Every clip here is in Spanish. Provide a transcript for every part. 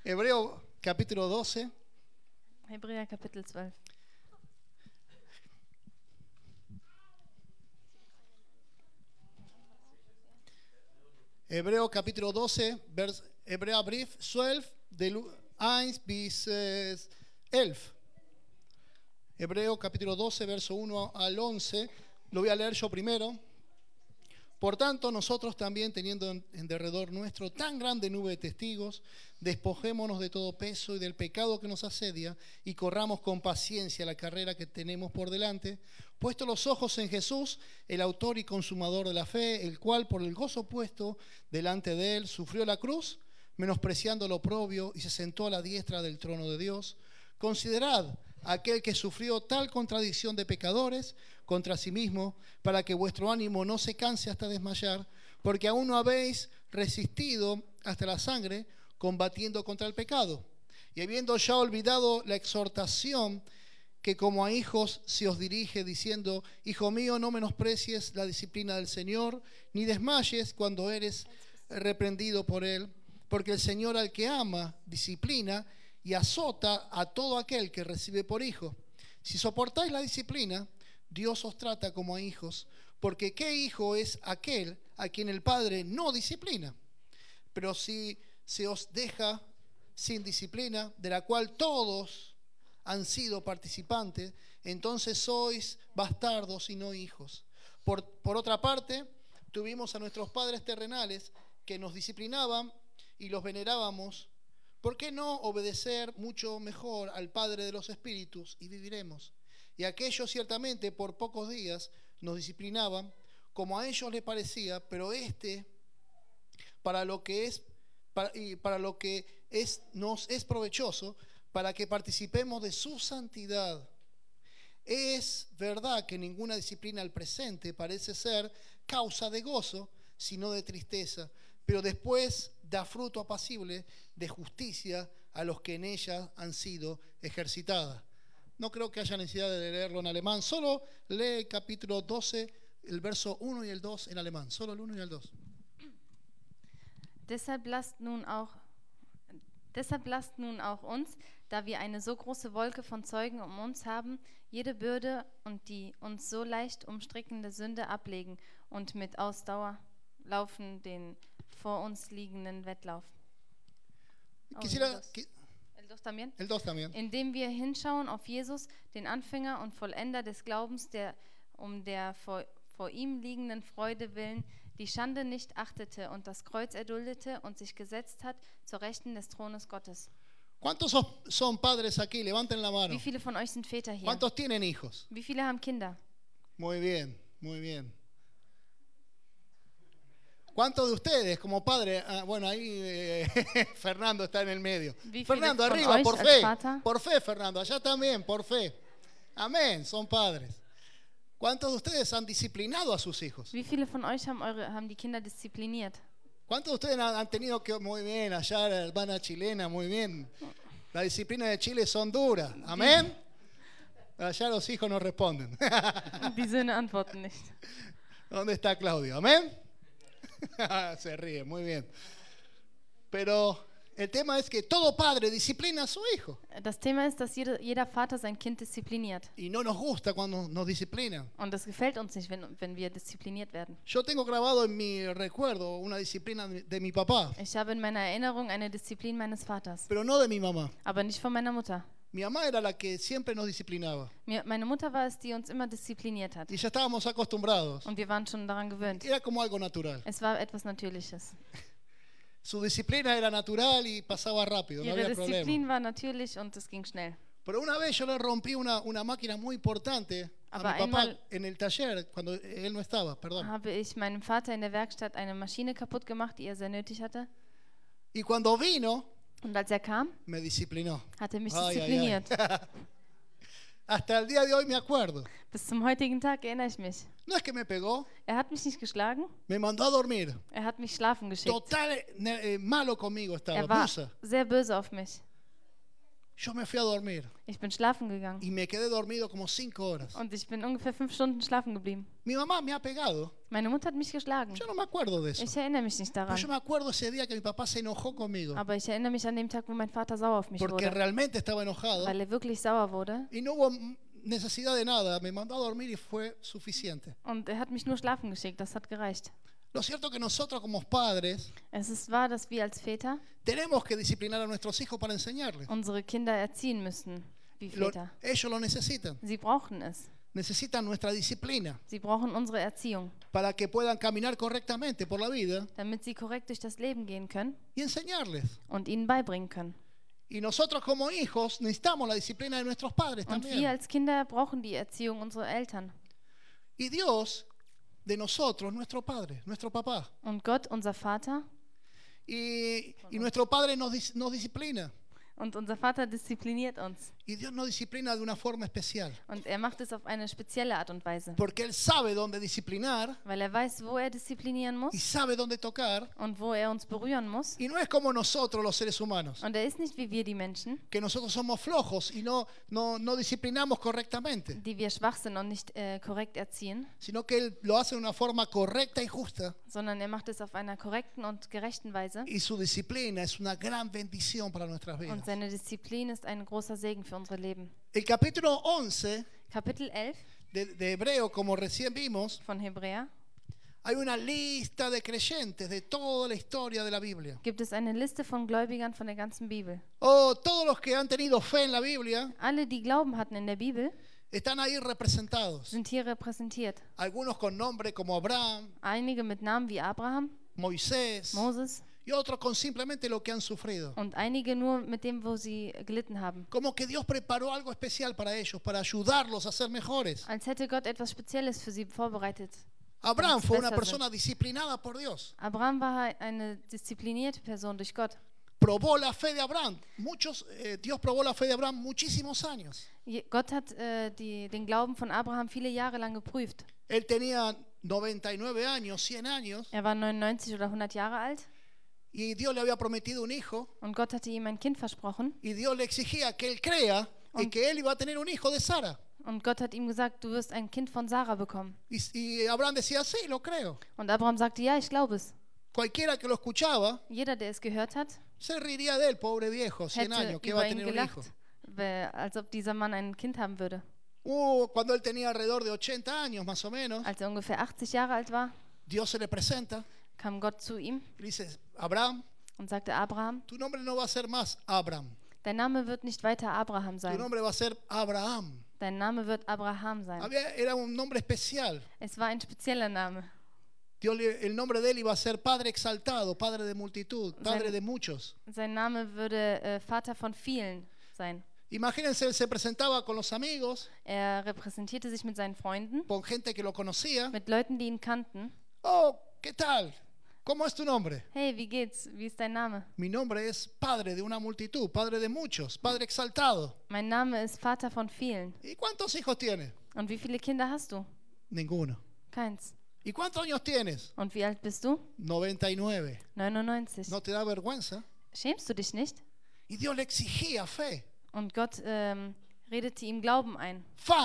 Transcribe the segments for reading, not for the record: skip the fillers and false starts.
Hebreo capítulo 12. Hebräer Kapitel 12. Hebreo capítulo 12, Hebräerbrief 12, del 1 bis 11. Hebreo capítulo 12, verso 1 al 11. Lo voy a leer yo primero. Por tanto, nosotros también, teniendo en derredor nuestro tan grande nube de testigos, despojémonos de todo peso y del pecado que nos asedia y corramos con paciencia la carrera que tenemos por delante, puesto los ojos en Jesús, el autor y consumador de la fe, el cual por el gozo puesto delante de él sufrió la cruz, menospreciando lo oprobio, y se sentó a la diestra del trono de Dios. Considerad aquel que sufrió tal contradicción de pecadores contra sí mismo, para que vuestro ánimo no se canse hasta desmayar, porque aún no habéis resistido hasta la sangre, combatiendo contra el pecado. Y habiendo ya olvidado la exhortación que como a hijos se os dirige, diciendo: Hijo mío, no menosprecies la disciplina del Señor, ni desmayes cuando eres reprendido por él, porque el Señor al que ama disciplina y azota a todo aquel que recibe por hijo. Si soportáis la disciplina, Dios os trata como a hijos, porque ¿qué hijo es aquel a quien el Padre no disciplina? Pero si se os deja sin disciplina, de la cual todos han sido participantes, entonces sois bastardos y no hijos. Por otra parte, tuvimos a nuestros padres terrenales que nos disciplinaban y los venerábamos. ¿Por qué no obedecer mucho mejor al Padre de los Espíritus y viviremos? Y aquellos ciertamente por pocos días nos disciplinaban como a ellos les parecía, pero para lo que nos es provechoso, para que participemos de su santidad. Es verdad que ninguna disciplina al presente parece ser causa de gozo, sino de tristeza, pero después da fruto apacible de justicia a los que en ella han sido ejercitadas. No creo que haya necesidad de leerlo en alemán, solo lee capítulo 12, el verso 1 y el 2 en alemán, solo el 1 y el 2. Deshalb lasst nun auch uns, da wir eine so große Wolke von Zeugen um uns haben, jede Bürde und die uns so leicht umstrickende Sünde ablegen und mit Ausdauer laufen den vor uns liegenden Wettlauf. El dos también. Indem wir hinschauen auf Jesus, den Anfänger und Vollender des Glaubens, der um der vor ihm liegenden Freude willen die Schande nicht achtete und das Kreuz erduldete und sich gesetzt hat zur Rechten des Thrones Gottes. ¿Cuántos son padres aquí? Levanten la mano. Wie viele von euch sind Väter hier? ¿Cuántos tienen hijos? Wie viele haben Kinder? Muy bien, muy bien. ¿Cuántos de ustedes como padres? Bueno, ahí Fernando está en el medio. Fernando, arriba, por fe, Fernando, allá también, por fe. Amén, son padres. ¿Cuántos de ustedes han disciplinado a sus hijos? Wie viele von euch haben die Kinder diszipliniert? ¿Cuántos de ustedes han tenido que, muy bien, allá la hermana chilena, muy bien? La disciplina de Chile son duras, amén. Allá los hijos no responden. Die Söhne antworten nicht. ¿Dónde está Claudio? Amén. Se ríe, muy bien. Pero el tema es que todo padre disciplina a su hijo. Das Thema ist, dass jeder Vater sein Kind diszipliniert. Y no nos gusta cuando nos disciplinan. Und das gefällt uns nicht, wenn wir diszipliniert werden. Yo tengo grabado en mi recuerdo una disciplina de mi papá. Ich habe in meiner Erinnerung eine Disziplin meines Vaters. Pero no de mi mamá. Aber nicht von meiner Mutter. Mi mamá era la que siempre nos disciplinaba. Meine Mutter war es, die uns immer diszipliniert hat. Y ya estábamos acostumbrados. Und wir waren schon daran gewöhnt. Era como algo natural. Es war etwas Natürliches. Su disciplina era natural y pasaba rápido, no había problema. Ihre Disziplin war natürlich und es ging schnell. Pero una vez yo le rompí una máquina muy importante a mi papá en el taller cuando él no estaba, perdón. Habe ich meinem Vater in der Werkstatt eine Maschine kaputt gemacht, die er sehr nötig hatte. Y cuando vino, und als kam, me disciplinó. Hat mich diszipliniert. Hasta el día de hoy me acuerdo. Bis zum heutigen Tag erinnere ich mich. No es que me pegó. Hat mich nicht geschlagen. Me mandó a dormir. Hat mich schlafen geschickt. Total malo conmigo estaba. War sehr böse auf mich. Yo me fui a dormir. Ich bin schlafen gegangen. Y me quedé dormido como 5 horas. Und ich bin ungefähr 5 Stunden schlafen geblieben. Mi mamá me ha pegado. Meine Mutter hat mich geschlagen. Yo no me acuerdo de eso. Ich erinnere mich nicht Pero daran. yo me acuerdo ese día que mi papá se enojó conmigo. Aber ich erinnere mich an den Tag, wo mein Vater sauer auf mich Porque wurde. realmente estaba enojado. Weil wirklich sauer wurde. Y no hubo necesidad de nada. Me mandó a dormir y fue suficiente. Und hat mich nur schlafen geschickt. Das hat gereicht. Lo cierto es que nosotros como padres Es ist wahr, dass wir als Väter tenemos que disciplinar a nuestros hijos para enseñarles. unsere Kinder erziehen müssen, wie Väter. Ellos lo necesitan. Sie brauchen es. Necesitan nuestra disciplina Sie brauchen unsere Erziehung, para que puedan caminar correctamente por la vida damit sie korrekt durch das Leben gehen können y enseñarles. und ihnen beibringen können. Y nosotros como hijos necesitamos la disciplina de nuestros padres Und wir también. als Kinder brauchen die Erziehung unserer Eltern. Y Dios de nosotros, nuestro Padre, nuestro papá. Und Gott, unser Vater, Y nuestro Padre nos disciplina. und unser Vater diszipliniert uns. Y Dios nos disciplina de una forma especial. Und macht es auf eine spezielle Art und Weise. Porque Él sabe dónde disciplinar Weil weiß, wo disziplinieren y muss sabe dónde tocar. und wo uns berühren muss. Y no es como nosotros los seres humanos, Und ist nicht wie wir die Menschen, que nosotros somos flojos y no disciplinamos correctamente, die wir schwach sind und nicht korrekt erziehen, sino que Él lo hace de una forma correcta y justa. sondern macht es auf einer korrekten und gerechten Weise. Y su disciplina es una gran bendición para nuestras vidas. Und seine Disziplin ist ein großer Segen für unsere Leben. El capítulo 11 Kapitel 11 de Hebreo, como recién vimos, von Hebräer hay una lista de creyentes de toda la historia de la Biblia. gibt es eine Liste von Gläubigern von der ganzen Bibel. Todos los que han tenido fe en la Biblia Alle, die Glauben hatten in der Bibel, están ahí representados. sind hier repräsentiert. Algunos con nombre como Abraham, Einige mit Namen wie Abraham, Moisés Moses y otros con simplemente lo que han sufrido. und einige nur mit dem, wo sie gelitten haben. Como que Dios preparó algo especial para ellos, para ayudarlos a ser mejores. Als hätte Gott etwas Spezielles für sie vorbereitet. Abraham fue una besser persona disciplinada por Dios. Abraham war eine disziplinierte Person durch Gott. Probó la fe de Abraham. Dios probó la fe de Abraham muchísimos años. Gott hat den Glauben von Abraham viele Jahre lang geprüft. Él tenía 99 años, 100 años, War 99 oder 100 Jahre alt y Dios le había prometido un hijo, und Gott hatte ihm ein Kind versprochen. y Dios le exigía que él crea y que él iba a tener un hijo de Sara. Und Gott hat ihm gesagt, du wirst ein Kind von Sarah bekommen. Y Abraham decía, sí, lo creo. Und Abraham sagte, ja, ich glaube es. Cualquiera que lo escuchaba Jeder, der es gehört hat, se reiría de él, pobre viejo, 100 hätte años, que iba a über ihn tener un hijo. gelacht, als ob dieser Mann ein Kind haben würde. Cuando él tenía alrededor de 80 años más o menos, Als ungefähr 80 Jahre alt war, Dios se le presenta kam Gott zu ihm y dice, Abraham, und sagte, Abraham, tu nombre no va a ser más Abraham, dein Name wird nicht weiter Abraham tu sein. nombre va a ser Abraham. Dein Name wird Abraham sein. Era un nombre especial. Es war ein spezieller Name. El nombre de él iba a ser Padre exaltado, Padre de multitud, Padre de muchos. Sein Name würde Vater von vielen sein. Imagínense, él se presentaba con los amigos, Repräsentierte sich mit seinen Freunden, con gente que lo conocía. mit Leuten, die ihn kannten. Oh, ¿qué tal? ¿Cómo es tu nombre? Hey, wie geht's? Wie ist dein Name? Mi nombre es Padre de una multitud, Padre de muchos, Padre exaltado. Mein Name ist Vater von vielen. ¿Y cuántos hijos tienes? Und wie viele Kinder hast du? Ninguno. Keins. ¿Y cuántos años tienes? Und wie alt bist du? 99. 99. ¿No te da vergüenza? Schämst du dich nicht? Y Dios le exigía fe. Und Gott redete ihm Glauben ein.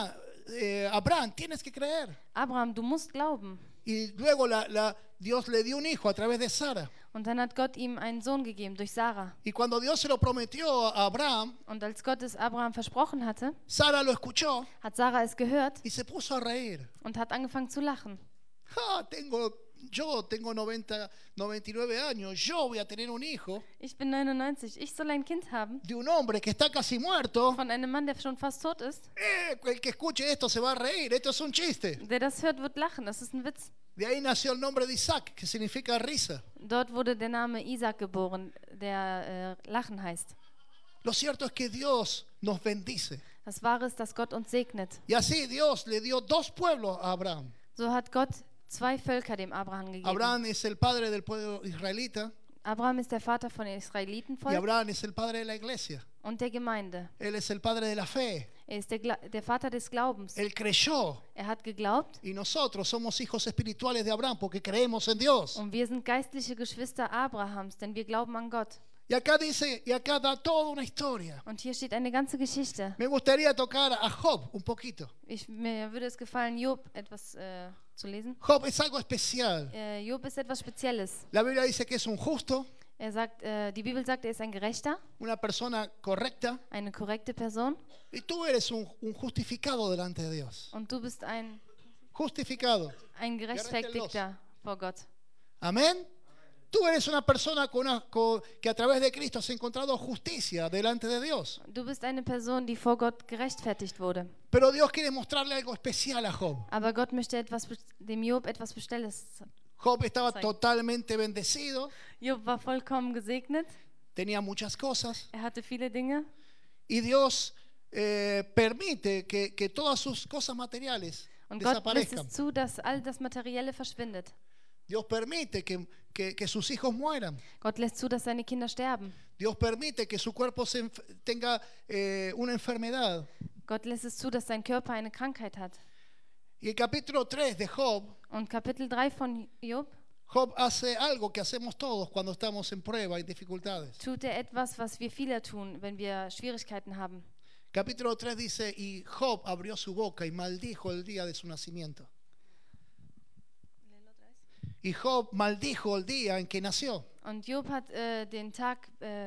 Abraham, tienes que creer. Abraham, du musst glauben. Y luego Dios le dio un hijo a través de Sara. Und dann hat Gott ihm einen Sohn gegeben durch Sarah. Y cuando Dios se lo prometió a Abraham, Und als Gott es Abraham versprochen hatte, Sara lo escuchó hat Sarah es gehört y se puso a reír. und hat angefangen zu lachen. Yo tengo 99 años, yo voy a tener un hijo Ich bin 99, ich soll ein Kind haben de un hombre que está casi muerto. von einem Mann, der schon fast tot ist. El que escuche esto se va a reír, esto es un chiste. Der das hört, wird lachen, das ist ein Witz. De ahí nació el nombre de Isaac, que significa risa. Dort wurde der Name Isaac geboren, der Lachen heißt. Lo cierto es que Dios nos bendice. Das Wahre ist, dass Gott uns segnet. Y así Dios le dio 2 pueblos a Abraham. So hat Gott 2 Völker dem Abraham gegeben. Abraham es el padre del pueblo israelita Abraham ist der Vater von dem y Israelitenvolk Abraham es el padre de la iglesia. und der Gemeinde. Él es el padre de la fe. Ist der Vater des Glaubens. Él creyó. Hat geglaubt. Y nosotros somos hijos espirituales de Abraham porque creemos en Dios. Und wir sind geistliche Geschwister Abrahams, denn wir glauben an Gott. Y acá dice, y acá da toda una historia. Und hier steht eine ganze Geschichte. Me gustaría tocar a Job un poquito. Mir würde es gefallen, Job etwas zu lesen. Job es algo especial. Job ist etwas Spezielles. La Biblia dice que es un justo. Die Bibel sagt, er ist ein Gerechter. Una persona correcta. Eine korrekte Person. Y tú eres un justificado delante de Dios. Und du bist ein justificado. Ein Gerechtfertigter vor Gott. Amén. Tú eres una persona que a través de Cristo has encontrado justicia delante de Dios. Du bist eine Person, die vor Gott gerechtfertigt wurde. Pero Dios quiere mostrarle algo especial a Job. Aber Gott möchte dem Job etwas Bestimmtes. Job estaba totalmente bendecido. Job war vollkommen gesegnet. Tenía muchas cosas. Er hatte viele Dinge. Y Dios permite que todas sus cosas materiales Und Gott lässt desaparezcan. es zu, dass all das Materielle verschwindet. Dios permite que sus hijos mueran. Gott lässt zu, dass seine Kinder sterben. Dios permite que su cuerpo tenga una enfermedad. Gott lässt es zu, dass sein Körper eine Krankheit hat. Y el capítulo 3 de Job, Und Kapitel 3 von Job, Job hace algo que hacemos todos cuando estamos en prueba y dificultades. tut er etwas, was wir viele tun, wenn wir Schwierigkeiten haben. Capítulo 3 dice, y Job abrió su boca y maldijo el día de su nacimiento. Y Job maldijo el día en que nació. Und Job hat den Tag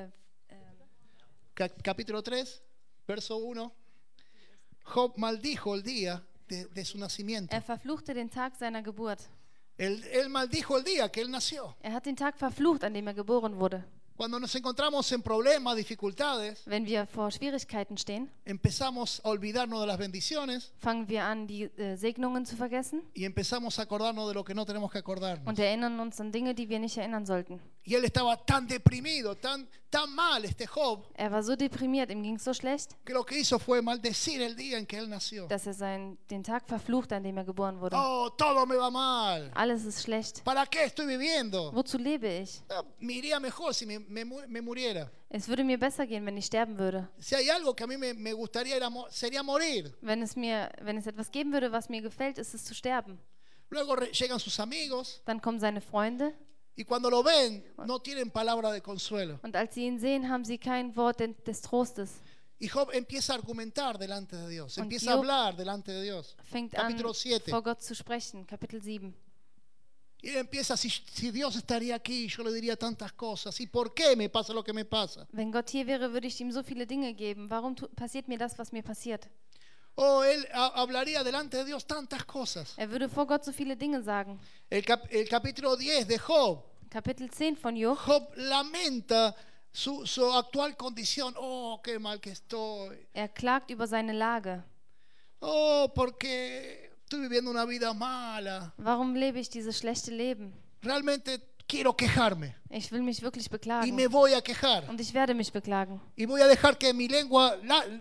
Capítulo 3, verso 1. Job maldijo el día de su nacimiento. verfluchte den Tag seiner Geburt. Él maldijo el día que él nació. Er hat den Tag verflucht, an dem er geboren wurde. Cuando nos encontramos en problemas, dificultades, Wenn wir vor Schwierigkeiten stehen, empezamos a olvidarnos de las bendiciones fangen wir an, die Segnungen zu vergessen y empezamos a acordarnos de lo que no tenemos que acordarnos. und erinnern uns an Dinge, die wir nicht erinnern sollten. Y él estaba tan deprimido, tan mal Job, Er war so deprimiert, ihm ging es so schlecht, que lo que hizo fue maldecir el día en que él nació. dass er den Tag verflucht, an dem er geboren wurde. Oh, todo me va mal. Alles ist schlecht. ¿Para qué estoy viviendo? Wozu lebe ich? Me iría mejor si me muriera. Es würde mir besser gehen, wenn ich sterben würde. Si hay algo que a mí me gustaría sería morir. Wenn es etwas geben würde, was mir gefällt, ist es zu sterben. Luego llegan sus amigos Dann kommen seine Freunde y cuando lo ven no tienen palabra de consuelo. und als sie ihn sehen, haben sie kein Wort des Trostes. Y Job empieza a argumentar delante de Dios, Und empieza a Job hablar delante de Dios. Fängt an, Capítulo 7. vor Gott zu sprechen. Kapitel 7. Y él empieza, si Dios estaría aquí, yo le diría tantas cosas. ¿Y por qué me pasa lo que me pasa? Wenn Gott hier wäre, würde ich ihm so viele Dinge geben. Warum passiert mir das, was mir passiert? Oh, él hablaría delante de Dios tantas cosas. Er würde vor Gott so viele Dinge sagen. El capítulo 10 de Job. Kapitel 10 von Job. Job lamenta su actual condición. Oh, qué mal que estoy. Er klagt über seine Lage. Oh, porque estoy viviendo una vida mala. Warum lebe ich dieses schlechte Leben? Realmente quiero quejarme. Ich will mich wirklich Y beklagen. me voy a quejar. Und ich werde mich beklagen. Y voy a dejar que mi lengua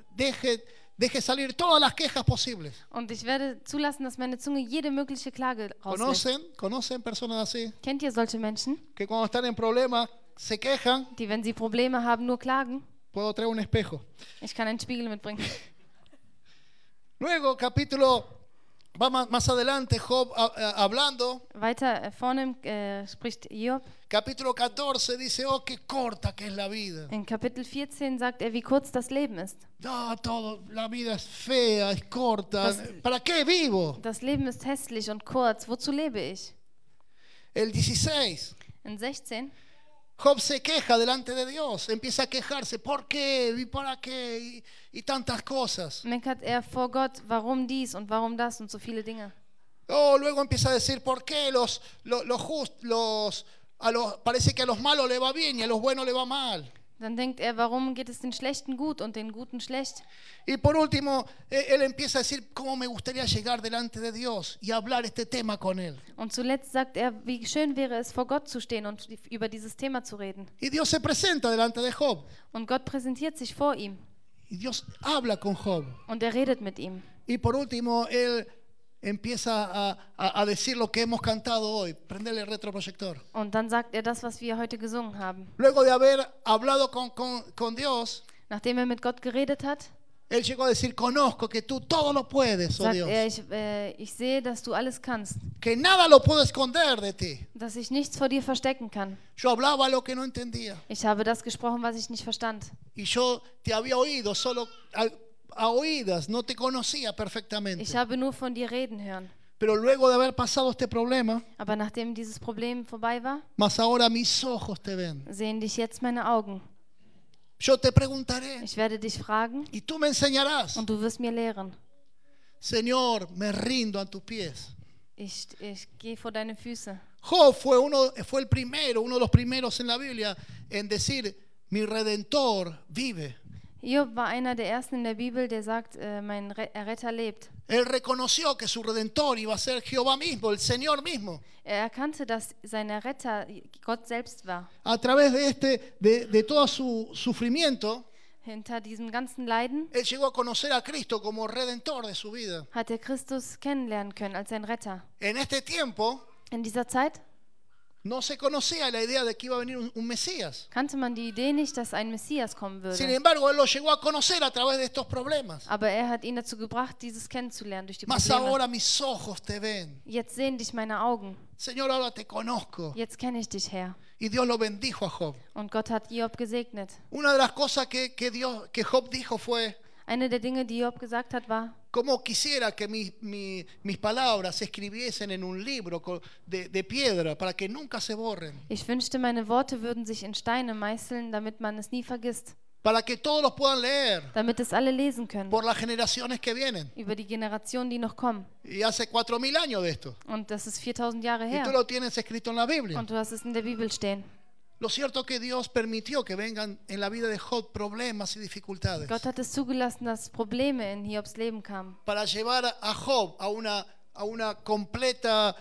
deje salir todas las quejas posibles. Und ich werde zulassen, dass meine Zunge jede mögliche Klage rauslässt. ¿Conocen personas así? Kennt ihr solche Menschen, Que cuando están en problemas se quejan. die, wenn sie Probleme haben, nur klagen? Puedo traer un espejo. Ich kann einen Spiegel mitbringen. Luego, va más adelante, Job hablando. Weiter vorne spricht Job. Capítulo 14 dice, oh, qué corta que es la vida. In Kapitel 14 sagt er, wie kurz das Leben ist. No, la vida es fea, es corta. ¿Para qué vivo? Das Leben ist hässlich und kurz. Wozu lebe ich? El 16. In 16. Job se queja delante de Dios, empieza a quejarse, ¿por qué? ¿Y para qué? Y tantas cosas. Meckert er vor Gott, warum dies und warum das und so viele Dinge. Oh, luego empieza a decir, ¿por qué parece que a los malos le va bien y a los buenos le va mal? Dann denkt er, warum geht es den Schlechten gut und den Guten schlecht? Y por último, él empieza a decir, ¿cómo me gustaría llegar delante de Dios y hablar este tema con él? Und zuletzt sagt er, wie schön wäre es, vor Gott zu stehen und über dieses Thema zu reden. Y Dios se presenta delante de Job. Und Gott präsentiert sich vor ihm. Y Dios habla con Job. Und er redet mit ihm. Y por último, él empieza a decir lo que hemos cantado hoy. Prendele el retroproyector. Und dann sagt er das, was wir heute gesungen haben. Luego de haber hablado con Dios, Nachdem er mit Gott geredet hat, Él llegó a decir, conozco que tú todo lo puedes, oh sagt Dios. ich sehe, dass du alles kannst, Que nada lo puedo esconder de ti. dass ich nichts vor dir verstecken kann. Yo hablaba lo que no entendía. Ich habe das gesprochen, was ich nicht verstand. Y yo te había oído solo a oídas, no te conocía perfectamente. Ich habe nur von dir reden hören. Pero luego de haber pasado este problema, Aber nachdem dieses Problem vorbei war, más ahora mis ojos te ven. sehen dich jetzt meine Augen. Yo te preguntaré Ich werde dich fragen y tú me enseñarás. und du wirst mir lehren. Señor, me rindo a tus pies. Ich gehe vor deine Füße. Job fue el primero, uno de los primeros en la Biblia en decir, mi Redentor vive. Hiob war einer der ersten in der Bibel, der sagt, mein Erretter lebt. Él reconoció que su Redentor iba a ser Jehová mismo, el Señor mismo. Er erkannte, dass sein Erretter Gott selbst war. A través de todo su sufrimiento, Hinter diesem ganzen Leiden él llegó a conocer a Cristo como Redentor de su vida. hat er Christus kennenlernen können als sein Retter. En este tiempo In dieser Zeit no se conocía la idea de que iba a venir un Mesías. kannte man die Idee nicht, dass ein Messias kommen Sin würde. embargo, él lo llegó a conocer a través de estos problemas. Aber er hat ihn dazu gebracht, dieses kennenzulernen durch die Mas Probleme. ahora mis ojos te ven. Jetzt sehen dich meine Augen. Señor, ahora te conozco. Jetzt kenne ich dich, Herr. Y Dios lo bendijo a Job. Und Gott hat Hiob gesegnet. Una de las cosas que Job dijo fue, Eine der Dinge, die Hiob gesagt hat, war, cómo quisiera que mis palabras se escribiesen en un libro de piedra para que nunca se borren. ich wünschte, meine Worte würden sich in Steine meißeln, damit man es nie vergisst. Para que todos los puedan leer Damit es alle lesen können. por las generaciones que vienen. Über die Generationen, die noch kommen. Y hace 4000 años de esto. Und das ist 4000 Jahre Y tú her. lo tienes escrito en la Biblia. Und du hast es in der Bibel stehen. Lo cierto es que Dios permitió que vengan en la vida de Job problemas y dificultades Gott hat es zugelassen, dass Probleme in Hiobs Leben kamen. para llevar a Job a una completa,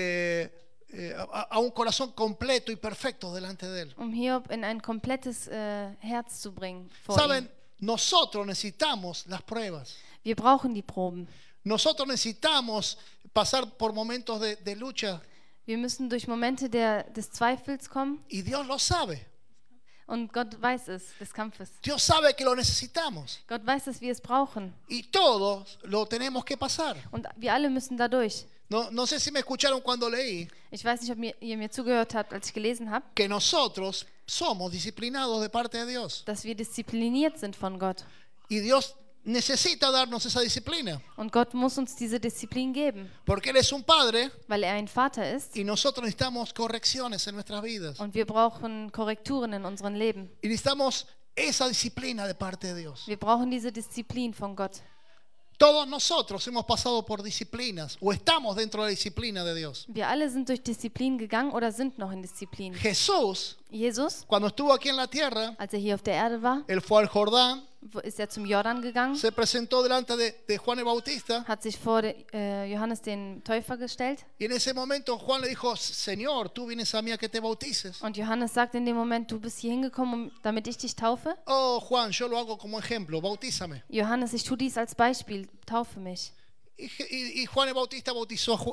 a un corazón completo y perfecto delante de él. Hiob in ein komplettes Herz zu bringen vor Saben, ihm. nosotros necesitamos las pruebas. Wir brauchen die Proben. Nosotros necesitamos pasar por momentos de lucha Wir müssen durch Momente des Zweifels kommen. y Dios lo sabe. Und Gott weiß es, des Kampfes. Dios sabe que lo necesitamos Gott weiß, dass wir es brauchen. y todos lo tenemos que pasar. Und wir alle müssen da durch. No sé si me escucharon cuando leí Ich weiß nicht, ob ihr mir zugehört habt, als ich gelesen habe, que nosotros somos disciplinados de parte de Dios dass wir diszipliniert sind von Gott. y Dios necesita darnos esa disciplina Und Gott muss uns diese Disziplin geben, porque Él es un Padre weil er ein Vater ist. y nosotros necesitamos correcciones en nuestras vidas Und wir brauchen Korrekturen in unserem Leben. y necesitamos esa disciplina de parte de Dios. Wir brauchen diese Disziplin von Gott. Todos nosotros hemos pasado por disciplinas o estamos dentro de la disciplina de Dios. Wir alle sind durch Disziplin gegangen oder sind noch in Disziplin. Jesús, Jesus, cuando estuvo aquí en la tierra, als er hier auf der Erde war, Él fue al Jordán, ist er zum Jordan gegangen, se presentó delante de Juan el Bautista hat sich vor Johannes den Täufer gestellt. y en ese momento Juan le dijo, Señor, tú vienes a mí a que te bautices. Und Johannes sagt in dem Moment, du bist hier hingekommen, damit ich dich taufe. Oh, Juan, yo lo hago como ejemplo, bautízame. Johannes, ich tue dies als Beispiel, taufe mich. Y Juan el Bautista bautizó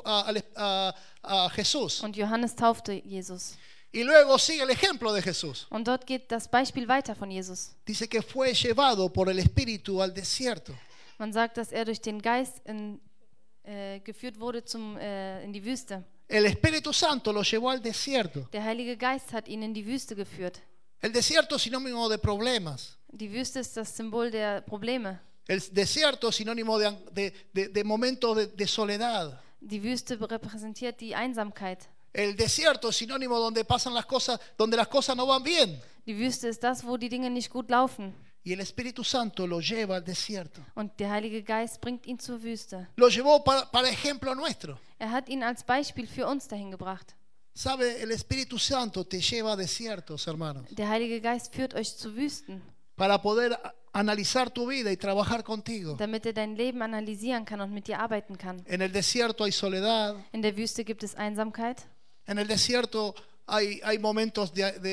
a Jesús. Und Johannes taufte Jesus. Y luego sigue el ejemplo de Jesús. Und dort geht das Beispiel weiter von Jesus. Dice que fue llevado por el Espíritu al desierto. Man sagt, dass er durch den Geist geführt wurde in die Wüste. El Espíritu Santo lo llevó al desierto. Der Heilige Geist hat ihn in die Wüste geführt. El desierto es sinónimo de problemas. Die Wüste ist das Symbol der Probleme. El desierto es sinónimo de momentos de soledad. Die Wüste repräsentiert die Einsamkeit. El desierto es sinónimo donde pasan las cosas, donde las cosas no van bien. Die Wüste ist das, wo die Dinge nicht gut laufen. Y el Espíritu Santo lo lleva al desierto. Und der Heilige Geist bringt ihn zur Wüste. Lo llevó para ejemplo nuestro. Er hat ihn als Beispiel für uns dahin gebracht. Sabe, el Espíritu Santo te lleva a desiertos, hermanos, Der Heilige Geist führt euch zu Wüsten, para poder analizar tu vida y trabajar contigo. damit er dein Leben analysieren kann und mit dir arbeiten kann. En el desierto hay soledad. In der Wüste gibt es Einsamkeit. En el desierto hay momentos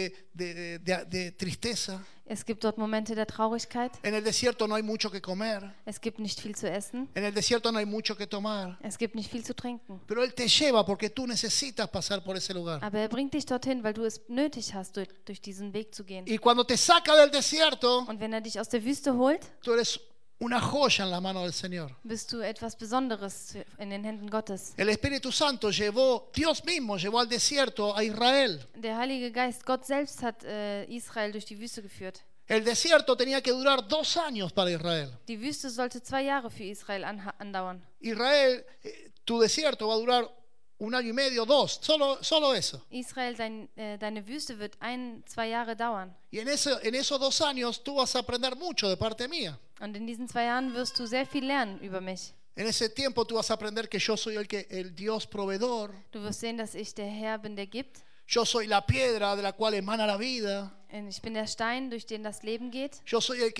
de tristeza. Es gibt dort Momente der Traurigkeit. En el desierto no hay mucho que comer. Es gibt nicht viel zu essen. En el desierto no hay mucho que tomar. Es gibt nicht viel zu trinken. Pero Él te lleva porque tú necesitas pasar por ese lugar. Aber er bringt dich dorthin, weil du es nötig hast, durch diesen Weg zu gehen. Y cuando te saca del desierto, Und wenn er dich aus der Wüste holt, tú eres una joya en la mano del Señor. Bist du etwas Besonderes in den Händen Gottes. El Espíritu Santo Dios mismo llevó al desierto a Israel. Der Heilige Geist, Gott selbst hat Israel durch die Wüste geführt. El desierto tenía que durar 2 años para Israel. Die Wüste sollte 2 Jahre für Israel andauern. Israel, tu desierto va a durar 1 año y medio, 2, solo eso. Israel, deine Wüste wird 1-2 Jahre dauern. Y en esos 2 años tú vas a aprender mucho de parte mía. Und in diesen 2 Jahren wirst du sehr viel lernen über mich. En ese tiempo tú vas a aprender que yo soy el Dios proveedor. Du wirst sehen, dass ich der Herr bin, der gibt. Yo soy la piedra de la cual emana la vida. Ich bin der Stein, durch den das Leben geht. Yo soy el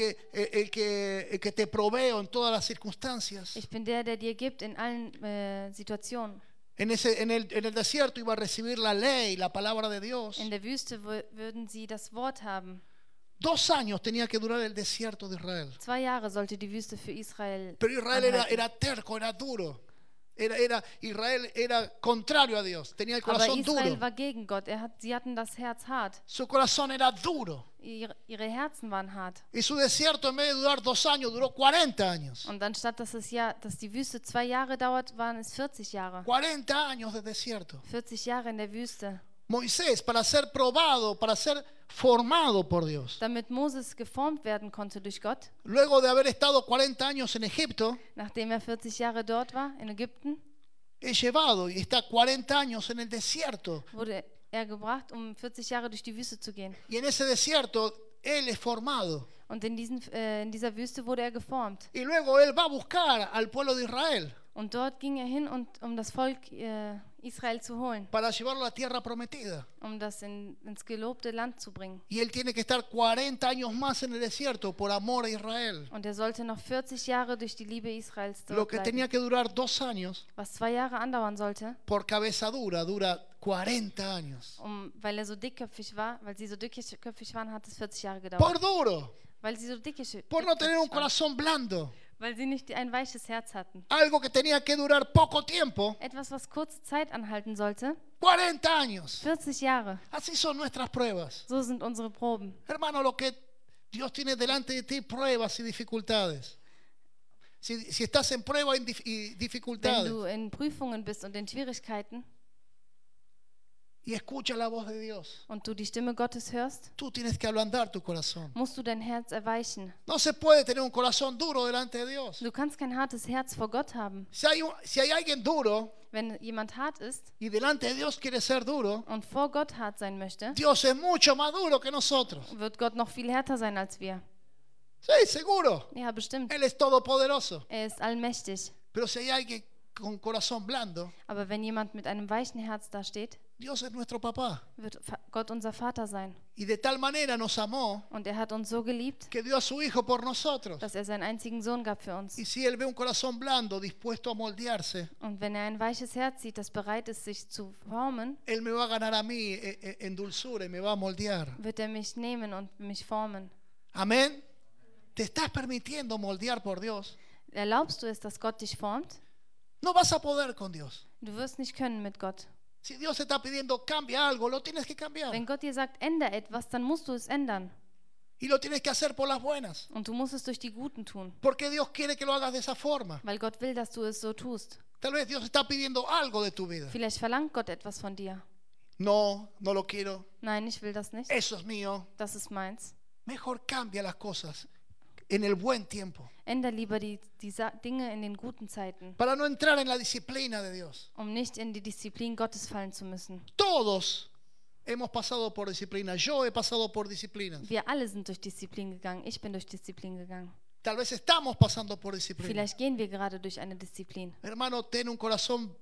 que te proveo en todas las circunstancias. Ich bin der dir gibt in allen Situationen. En el desierto iba a recibir la ley, la palabra de Dios. In der Wüste würden sie das Wort haben. 2 años tenía que durar el desierto de Israel. 2 Jahre sollte die Wüste für Israel. Pero Israel era terco, era duro. Israel era contrario a Dios, tenía el corazón Aber Israel duro. war gegen Gott. Sie hatten das Herz hart. Su corazón era duro. Ihre Herzen waren hart. Y su desierto en vez de durar 2 años, duró 40 años. Und anstatt dass die Wüste 2 Jahre dauert, waren es 40 Jahre. 40 años de desierto. 40 Jahre in der Wüste. Moisés, para ser probado, para ser formado por Dios. Damit Moses geformt werden konnte durch Gott. Luego de haber estado 40 años en Egipto, Nachdem 40 Jahre dort war, in Ägypten, es llevado y está 40 años en el desierto. wurde gebracht, 40 Jahre durch die Wüste zu gehen. Y en ese desierto él es formado. Und in dieser Wüste wurde geformt. Y luego él va a buscar al pueblo de Israel. Und dort ging hin, um das Volk Israel zu holen. Para llevarlo a la tierra prometida. Um das ins gelobte Land zu bringen. Y él tiene que estar 40 años más en el desierto por amor a Israel. Und sollte noch 40 Jahre durch die Liebe Israels dort Lo que bleiben. tenía que durar 2 años. Was 2 Jahre andauern sollte. Por cabeza dura 40 años. Weil so dickköpfig war, weil sie so dickköpfig waren, hat es 40 Jahre gedauert. Por duro. Weil sie so dickköpfig Por no tener un corazón blando. Weil sie nicht ein weiches Herz hatten. Algo que tenía que durar poco tiempo. Etwas, was kurze Zeit anhalten sollte. 40 años. 40 Jahre. Así son nuestras pruebas. So sind unsere Proben. Hermano, lo que Dios tiene delante de ti, pruebas y dificultades. Si estás en pruebas y dificultades. Wenn du in Prüfungen bist und in Schwierigkeiten. Y escucha la voz de Dios. Und du die Stimme Gottes hörst. Tú tienes que ablandar tu corazón. Musst du dein Herz erweichen. No se puede tener un corazón duro delante de Dios. Du kannst kein hartes Herz vor Gott haben. Si hay alguien duro. Wenn jemand hart ist. Y delante de Dios quiere ser duro. Und vor Gott hart sein möchte. Dios es mucho más duro que nosotros. Wird Gott noch viel härter sein als wir. Sí, seguro. Ja, bestimmt. Él es todopoderoso. Ist allmächtig. Pero si hay alguien con corazón blando. Aber wenn jemand mit einem weichen Herz da steht. Dios es nuestro papá. Wird Gott unser Vater sein. Y de tal manera nos amó. Und hat uns so geliebt. Que dio a su hijo por nosotros. Dass seinen einzigen Sohn gab für uns. Y si él ve un corazón blando, dispuesto a moldearse. Und wenn ein weiches Herz sieht, das bereit ist, sich zu formen. Él me va a ganar a mí en dulzura y me va a moldear. Wird mich nehmen und mich formen. Amén. ¿Te estás permitiendo moldear por Dios? Erlaubst du es, dass Gott dich formt? No vas a poder con Dios. Du wirst nicht können mit Gott. Si Dios te está pidiendo cambia algo, lo tienes que cambiar. Wenn Gott dir sagt, ändere etwas, dann musst du es ändern. Y lo tienes que hacer por las buenas. Und du musst es durch die Guten tun. Porque Dios quiere que lo hagas de esa forma. Weil Gott will, dass du es so tust. Tal vez Dios está pidiendo algo de tu vida. Vielleicht verlangt Gott etwas von dir. No lo quiero. Nein, ich will das nicht. Eso es mío. Das ist meins. Mejor cambia las cosas en el buen tiempo. Änder lieber die Dinge in den guten Zeiten. Para no entrar en la disciplina de Dios. Nicht in die Disziplin Gottes fallen zu müssen. Todos hemos pasado por disciplina. Yo he pasado por disciplinas. Wir alle sind durch Disziplin gegangen. Ich bin durch Disziplin gegangen. Tal vez estamos pasando por disciplina. Vielleicht gehen wir gerade durch eine Disziplin. Hermano, ten un corazón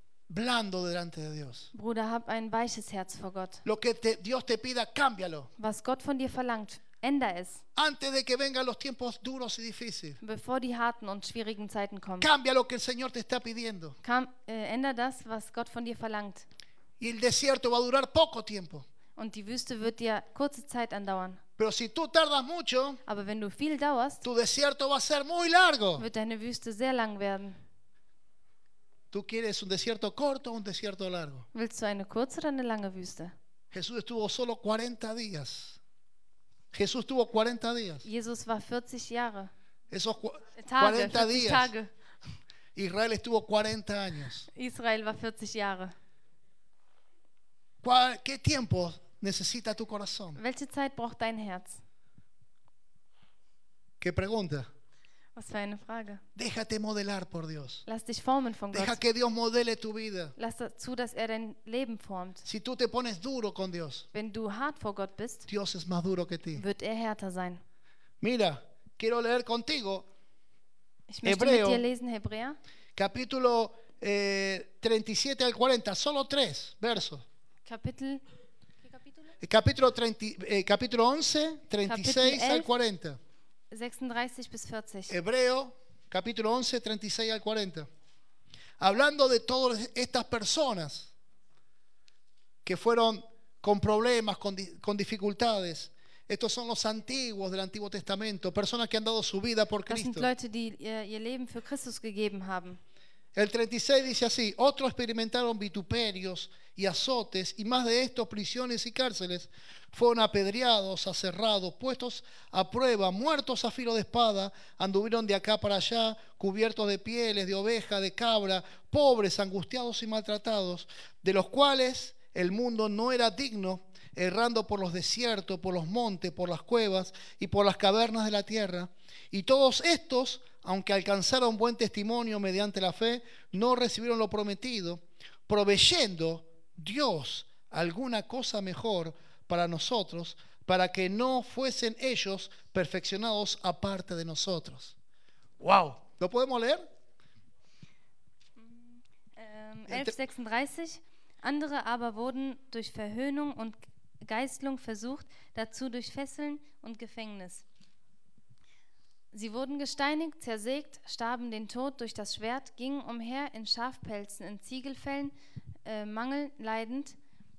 blando delante de Dios. Bruder, hab ein weiches Herz vor Gott. Lo que Dios te pida, cámbialo. Was Gott von dir verlangt, änder es. Antes de que vengan los tiempos duros y difíciles. Bevor die harten und schwierigen Zeiten kommen. Cambia lo que el Señor te está pidiendo. Änder das, was Gott von dir verlangt. Y el desierto va a durar poco tiempo. Und die Wüste wird dir kurze Zeit andauern. Pero si tú tardas mucho, aber wenn du viel dauerst, tu desierto va a ser muy largo. Wird deine Wüste sehr lang werden. ¿Tú quieres un desierto corto o un desierto largo? Willst du eine kurze oder eine lange Wüste? Jesús estuvo solo 40 días. Jesús tuvo 40 días. Jesus war 40 Jahre. Esos Tage, 40 40 días. Tage. Israel estuvo 40 años. Israel war 40 Jahre. ¿Qué tiempo necesita tu corazón? Welche Zeit braucht dein Herz? ¿Qué pregunta? Was für eine Frage. Déjate modelar por Dios. Lass dich formen von Deja Gott. que Dios modele tu vida. Lass dazu, dass er dein Leben formt. Si tú te pones duro con Dios, Wenn du hart vor Gott bist, Dios es más duro que ti. wird er härter sein. Mira, quiero leer contigo Ich möchte Hebreo. mit dir lesen Hebräer, capítulo 37 al 40, solo 3 versos. Kapitel. ¿Qué capítulo? Capítulo 11, 36 al 40. 36 bis 40. Hebreo, capítulo 11, 36 al 40. Hablando de todas estas personas que fueron con problemas, con dificultades. Estos son los antiguos del Antiguo Testamento, personas que han dado su vida por Das sind Cristo. Leute, die ihr Leben für Christus gegeben haben. El 36 dice así: otros experimentaron vituperios y azotes, y más de estos, prisiones y cárceles. Fueron apedreados, aserrados, puestos a prueba, muertos a filo de espada, anduvieron de acá para allá, cubiertos de pieles, de oveja, de cabra, pobres, angustiados y maltratados, de los cuales el mundo no era digno, errando por los desiertos, por los montes, por las cuevas y por las cavernas de la tierra. Y todos estos, aunque alcanzaron buen testimonio mediante la fe, no recibieron lo prometido, proveyendo Dios alguna cosa mejor para nosotros, para que no fuesen ellos perfeccionados aparte de nosotros. ¡Wow! ¿Lo podemos leer? 11,36. Andere aber wurden durch Verhöhnung und Geißlung versucht, dazu durch Fesseln und Gefängnis. Sie wurden gesteinigt, zersägt, starben den Tod durch das Schwert, gingen umher in Schafpelzen, in Ziegelfellen, Mangel leidend,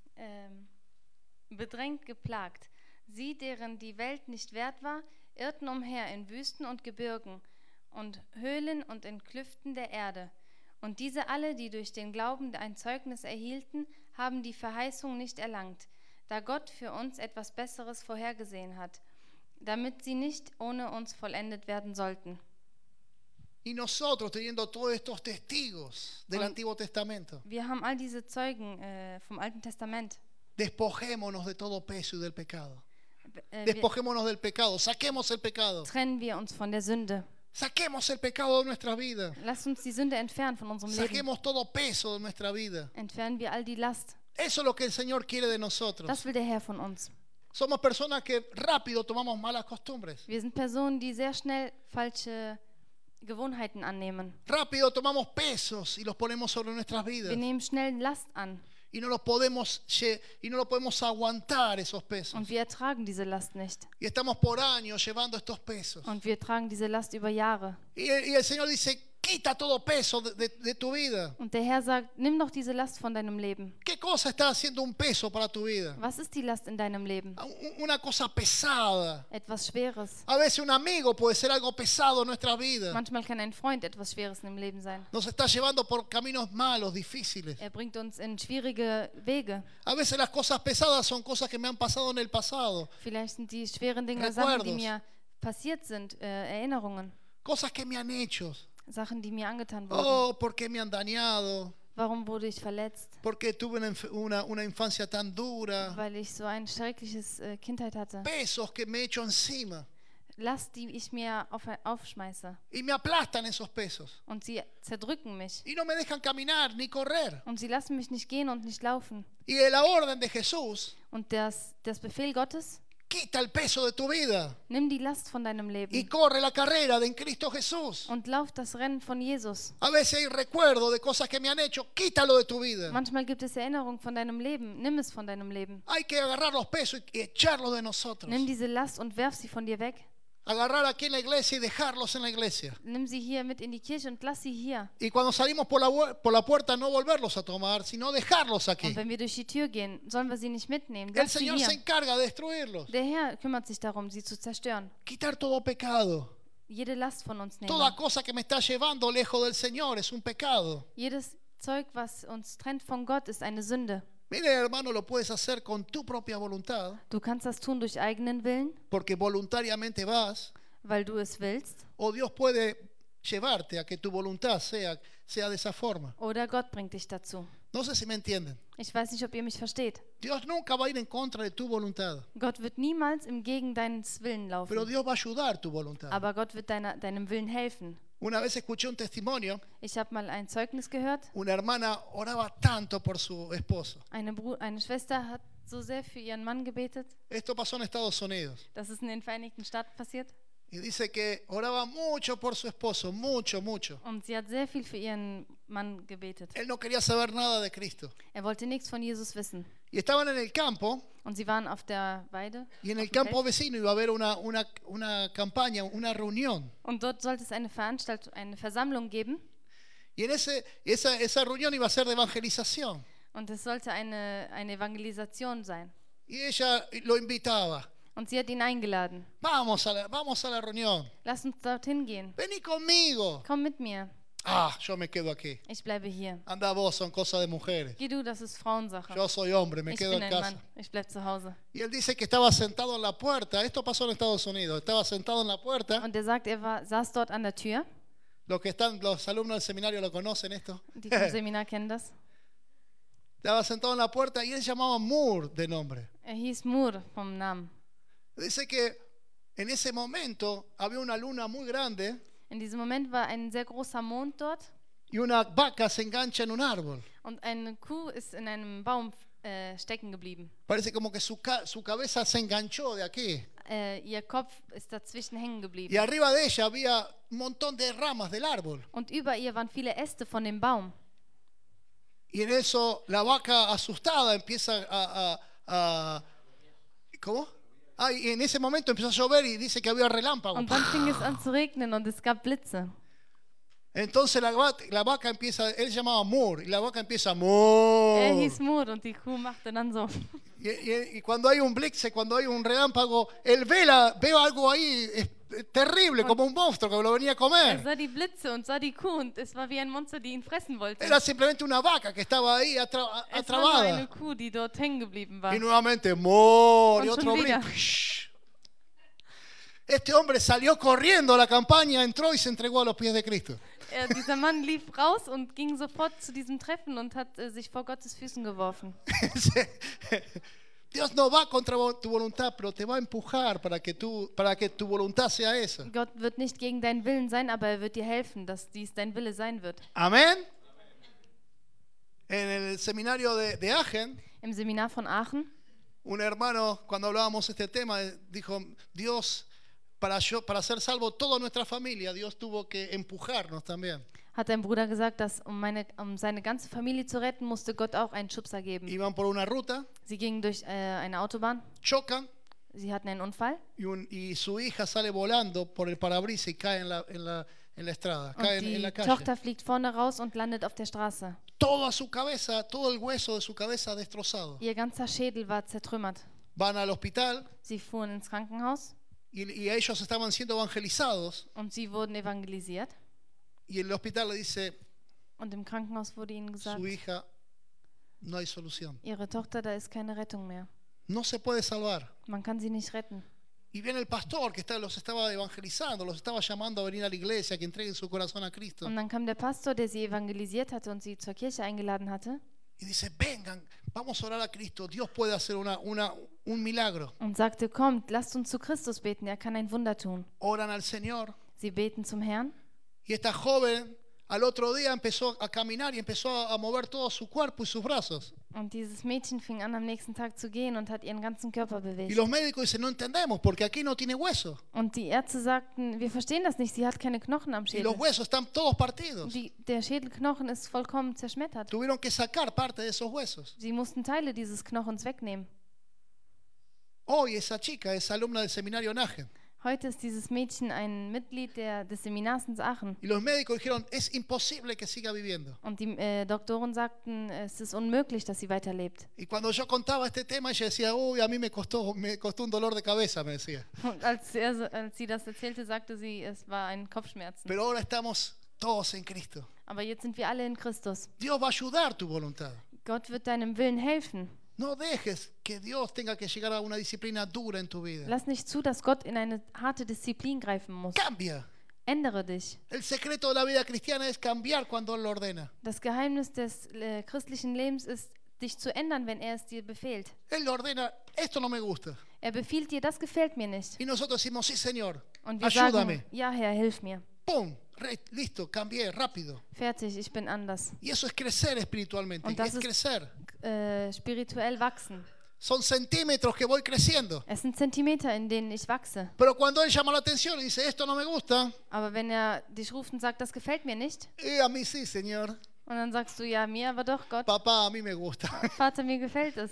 bedrängt, geplagt. Sie, deren die Welt nicht wert war, irrten umher in Wüsten und Gebirgen und Höhlen und in Klüften der Erde. Und diese alle, die durch den Glauben ein Zeugnis erhielten, haben die Verheißung nicht erlangt, da Gott für uns etwas Besseres vorhergesehen hat, damit sie nicht ohne uns vollendet werden sollten. Y nosotros, teniendo todos estos testigos del Antiguo Testamento, wir haben all diese Zeugen vom Alten Testament. Despojémonos de todo peso y del pecado. Despojémonos del pecado, saquemos el pecado. Trennen wir uns von der Sünde. Saquemos el pecado de nuestra vida. Lass uns die Sünde entfernen von unserem Leben. Saquemos todo peso de nuestra vida. Entfernen wir all die Last. Eso es lo que el Señor quiere de nosotros. Das will der Herr von uns. Somos personas que rápido tomamos malas costumbres. Wir sind Personen, die sehr schnell falsche Gewohnheiten annehmen. Rápido tomamos pesos y los ponemos sobre nuestras vidas. Wir nehmen schnell Last an. Y no lo podemos aguantar esos pesos. Und wir ertragen diese Last nicht. Y estamos por años llevando estos pesos. Und wir tragen diese Last über Jahre. Y el Señor dice: quita todo peso de tu vida. Und der Herr sagt, nimm doch diese Last von deinem Leben. ¿Qué cosa está haciendo un peso para tu vida? Was ist die Last in deinem Leben? Una cosa pesada. Etwas Schweres. A veces un amigo puede ser algo pesado en nuestra vida. Manchmal kann ein Freund etwas Schweres im Leben sein. Nos está llevando por caminos malos, difíciles. Bringt uns in schwierige Wege. A veces las cosas pesadas son cosas que me han pasado en el pasado. Vielleicht sind die schweren Dinge Sachen, die mir passiert sind, Erinnerungen. Cosas que me han hecho. Sachen, die mir angetan wurden. Oh, ¿por qué me han dañado? Warum wurde ich verletzt? ¿Por qué tuve una infancia tan dura? Weil ich so ein schreckliches Kindheit hatte. Pesos que me echo encima. Last, die ich mir aufschmeiße. Y me aplastan esos pesos. Und sie zerdrücken mich. Y no me dejan caminar ni correr. Und sie lassen mich nicht gehen und nicht laufen. Y la orden de Jesús. Und das Befehl Gottes. Quita el peso de tu vida. Nimm die Last von deinem Leben. Y corre la carrera de en Cristo Jesús. Und lauf das Rennen von Jesus. A veces hay recuerdo de cosas que me han hecho. Quítalo de tu vida. Manchmal gibt es Erinnerungen von deinem Leben. Nimm es von deinem Leben. Hay que agarrar los pesos y echarlos de nosotros. Nimm diese Last und werf sie von dir weg. Agarrar aquí en la iglesia y dejarlos en la iglesia. Nimm sie hier mit in die Kirche und lass sie hier. Y cuando salimos por la puerta no volverlos a tomar, sino dejarlos aquí. Und wenn wir durch die Tür gehen, sollen wir sie nicht mitnehmen. El Señor se encarga de destruirlos. Der Herr kümmert sich darum, sie zu zerstören. Quitar todo pecado. Jede Last von uns nehmen. Toda cosa que me está llevando lejos del Señor es un pecado. Jedes Zeug, was uns trennt von Gott, ist eine Sünde. Mire, hermano, lo puedes hacer con tu propia voluntad. Du kannst das tun durch eigenen Willen. Porque voluntariamente vas. weil du es willst. O Dios puede llevarte a que tu voluntad sea de esa forma. Oder Gott bringt dich dazu. No sé si me entienden. Ich weiß nicht, ob ihr mich versteht. Dios nunca va a ir en contra de tu voluntad. Gott wird niemals im Gegen deines Willen laufen. Pero Dios va a ayudar tu voluntad. Aber Gott wird deinem Willen helfen. Una vez escuché un testimonio. Ich habe mal ein Zeugnis gehört. Una hermana oraba tanto por su esposo. Eine Schwester hat so sehr für ihren Mann gebetet. Esto pasó en Estados Unidos. Das ist in den Vereinigten Staaten passiert. Y dice que oraba mucho por su esposo, mucho. Und sie hat sehr viel für ihren Mann gebetet. Él no quería saber nada de Cristo. Er wollte nichts von Jesus wissen. Y estaban en el campo. Und sie waren auf der Weide. Y en el campo vecino iba a haber una campaña, una reunión. Und dort sollte es eine Veranstaltung, eine Versammlung geben. Y en esa reunión iba a ser de evangelización. Und es sollte eine Evangelisation sein. Y ella lo invitaba. Und sie hat ihn eingeladen. Vamos a la reunión. Lass uns dorthin gehen. Vení conmigo. Komm mit mir. Yo me quedo aquí. Ich bleibe hier. Anda vos, son cosas de mujeres. Geh du, das ist Frauensache. Yo soy hombre, me quedo en casa. Mann. Ich bleib zu Hause. Y él dice que estaba sentado en la puerta. Esto pasó en Estados Unidos. Estaba sentado en la puerta. Und er sagt, saß dort an der Tür. Los alumnos del seminario lo conocen esto. Die vom Seminar kennen das. Estaba sentado en la puerta y él llamaba Moore de nombre. Er hieß Moore vom Namen. Dice que en ese momento había una luna muy grande. In diesem Moment war ein sehr großer Mond dort. Y una vaca se engancha en un árbol. Und eine Kuh ist in einem Baum stecken geblieben. Parece como que su cabeza se enganchó de aquí. Ihr Kopf ist dazwischen hängen geblieben. Y arriba de ella había un montón de ramas del árbol. Und über ihr waren viele Äste von dem Baum. Y en eso la vaca asustada empieza ¿cómo? Y en ese momento empezó a llover y dice que había relámpagos. Und dann fing es an zu regnen und es gab Blitze. Entonces la vaca empieza, él llamaba Moore, y la vaca empieza Moore. Er hieß Moore und die Kuh machte dann so. Y cuando hay un blitze, cuando hay un relámpago, él ve algo ahí terrible, como un monstruo que lo venía a comer. Er sah die Blitze und sah die Kuh und es war wie ein Monster, die ihn fressen wollte. Era simplemente una vaca que estaba ahí Es war atrabada. nur eine Kuh, die dort hängen geblieben war. Y nuevamente Moore y Und otro schon wieder. blitz. Este hombre salió corriendo a la campaña, entró y se entregó a los pies de Cristo. Dieser Mann lief raus und ging sofort zu diesem Treffen und hat sich vor Gottes Füßen geworfen. Dios no va contra tu voluntad, pero te va a empujar para que tu voluntad sea esa. Gott wird nicht gegen deinen Willen sein, aber er wird dir helfen, dass dies dein Wille sein wird. Amén. En el seminario de Aachen, Im Seminar von Aachen, un hermano, cuando hablábamos este tema, dijo, Dios, para ser salvo toda nuestra familia, Dios tuvo que empujarnos también. hat ein Bruder gesagt, dass um seine ganze Familie zu retten, musste Gott auch einen Schubser geben. Iban por una ruta, Sie gingen durch eine Autobahn, chocan sie hatten einen Unfall y su hija sale volando por el parabrisas y cae en la estrada, cae und en la die calle. Tochter fliegt vorne raus und landet auf der Straße. Toda su cabeza, todo el hueso de su cabeza destrozado. Ihr ganzer Schädel war zertrümmert. Van al hospital Sie fuhren ins Krankenhaus y ellos estaban siendo evangelizados und sie wurden evangelisiert. y el hospital le dice, Und im Krankenhaus wurde ihnen gesagt, su hija, no hay solución. ihre Tochter, da ist keine Rettung mehr. No se puede salvar. Man kann sie nicht retten. Y viene el pastor que los estaba evangelizando, los estaba llamando a venir a la iglesia, que entreguen su corazón a Cristo. Und dann kam der Pastor, der sie evangelisiert hatte und sie zur Kirche eingeladen hatte. Y dice, vengan, vamos a orar a Cristo. Dios puede hacer un milagro. Und sagte, kommt, lasst uns zu Christus beten, er kann ein Wunder tun. Oran al Señor. Sie beten zum Herrn. Y esta joven al otro día empezó a caminar y empezó a mover todo su cuerpo y sus brazos. Und dieses Mädchen fing an, am nächsten Tag zu gehen und hat ihren ganzen Körper Y bewegt. los médicos dicen, no entendemos, porque aquí no tiene hueso. Und die Ärzte sagten, wir verstehen das nicht, sie hat keine Knochen am Y Schädel. los huesos están todos partidos. Der Schädelknochen ist vollkommen zerschmettert. Tuvieron que sacar parte de esos huesos. Sie mussten Teile dieses Knochens wegnehmen. Hoy esa chica es alumna del seminario en Aachen. Heute ist dieses Mädchen ein Mitglied des Seminars in Aachen. Y los médicos dijeron, es imposible que siga viviendo. Und die Doktoren sagten, es ist unmöglich, dass sie weiterlebt. Y cuando yo contaba este tema, ella decía, uy, a mí me costó un dolor de cabeza, me decía. Und als sie das erzählte, sagte sie, es war ein Kopfschmerzen. Pero ahora estamos todos en Cristo. Aber jetzt sind wir alle in Christus. Dios va a ayudar tu voluntad. Gott wird deinem Willen helfen. No dejes que Dios tenga que llegar a una disciplina dura en tu vida. Lass nicht zu, dass Gott in eine harte Disziplin greifen muss. Cambia. Ändere dich. El secreto de la vida cristiana es cambiar cuando Él lo ordena. Das Geheimnis des christlichen Lebens ist, dich zu ändern, wenn er es dir befehlt. Él lo ordena, esto no me gusta. Er befiehlt dir, das gefällt mir nicht. Y nosotros decimos, sí, Señor, Und wir ayúdame. sagen, ja, Herr, hilf mir. ¡Pum! Listo, cambié, rápido. Fertig, ich bin anders. Y eso es crecer espiritualmente. Und das Es crecer. Spirituell wachsen. Son centímetros que voy creciendo. Es sind Zentimeter, in denen ich wachse. Pero cuando Él llama la atención y dice, esto no me gusta, Aber wenn er dich ruft und sagt, das gefällt mir nicht, a mí sí, Señor. und dann sagst du, ja, mir aber doch, Gott. Papá, a mí me gusta. Vater, mir gefällt es.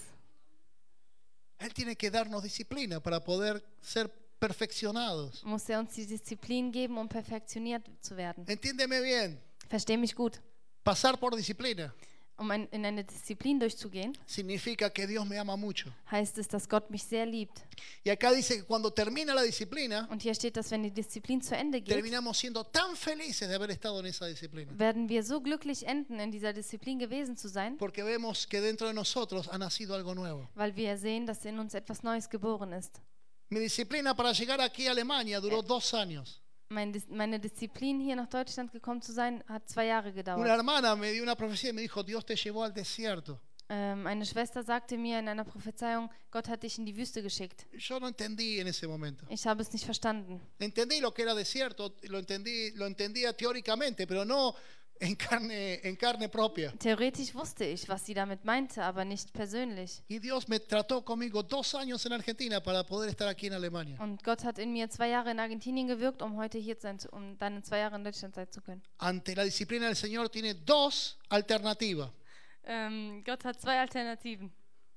Él tiene que darnos disciplina para poder ser perfeccionados. Muss er uns die Disziplin geben, um perfektioniert zu werden. Entiéndeme bien. Versteh mich gut. Pasar por disciplina Um in eine Disziplin durchzugehen, significa que Dios me ama mucho. heißt es, dass Gott mich sehr liebt. Y acá dice que cuando termina la disciplina, Und hier steht, dass wenn die Disziplin zu Ende geht, terminamos siendo tan felices de haber estado en esa disciplina. werden wir so glücklich enden, in dieser Disziplin gewesen zu sein, Porque vemos que dentro de nosotros ha nacido algo nuevo. weil wir sehen, dass in uns etwas Neues geboren ist. Mi disciplina para llegar aquí a Alemania duró 2 años. Meine Disziplin, hier nach Deutschland gekommen zu sein, hat 2 Jahre Una gedauert. hermana me dio una profecía y me dijo, Dios te llevó al desierto. Eine Schwester sagte mir in einer Prophezeiung, Gott hat dich in die Wüste geschickt. Yo no entendí en ese momento. Ich habe es nicht verstanden. Entendí lo que era desierto, lo entendía teóricamente, pero no en carne propia. Theoretisch wusste ich, was sie damit meinte, aber nicht persönlich. Y Dios me trató conmigo 2 años en Argentina para poder estar aquí en Alemania. Und Gott hat in mir 2 Jahre in Argentinien gewirkt, um heute hier sein, um dann in 2 Jahre in Deutschland sein zu können. Ante la disciplina del Señor tiene 2 alternativas. Gott hat 2 Alternativen.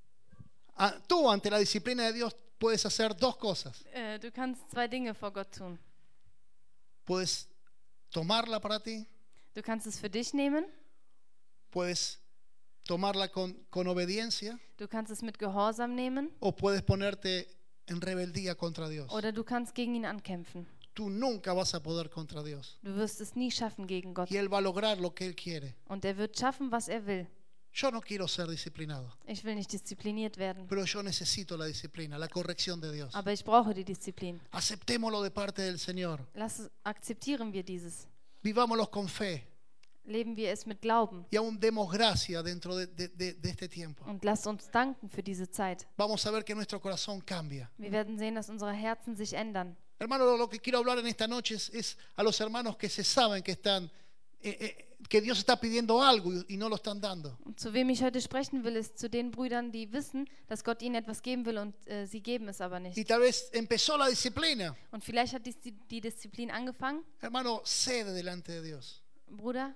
Tú ante la disciplina de Dios puedes hacer 2 cosas. Du kannst 2 Dinge vor Gott tun. Puedes tomarla para ti, Du kannst es für dich nehmen, puedes tomarla con obediencia du kannst es mit Gehorsam nehmen o puedes ponerte en rebeldía contra Dios. oder du kannst gegen ihn ankämpfen. Tú nunca vas a poder contra Dios. Du wirst es nie schaffen gegen Gott. Y Él va a lograr lo que Él quiere. Und er wird schaffen, was er will. Yo no quiero ser disciplinado, Ich will nicht diszipliniert werden, pero yo necesito la disciplina, la corrección de Dios. aber ich brauche die Disziplin. Aceptémoslo de parte del Señor. Akzeptieren wir dieses. Vivámoslo con fe Leben wir es mit Glauben. y aún demos gracia dentro de este tiempo. Und lasst uns danken für diese Zeit. Vamos a ver que nuestro corazón cambia. Wir werden sehen, dass unsere Herzen sich ändern. Hermano, lo que quiero hablar en esta noche es a los hermanos que se saben que están, que Dios está pidiendo algo y no lo están dando. Und zu wem ich heute sprechen will, ist zu den Brüdern, die wissen, dass Gott ihnen etwas geben will und sie geben es aber Y nicht. tal vez empezó la disciplina. Und vielleicht hat die Disziplin angefangen. Hermano, cede delante de Dios. Bruder,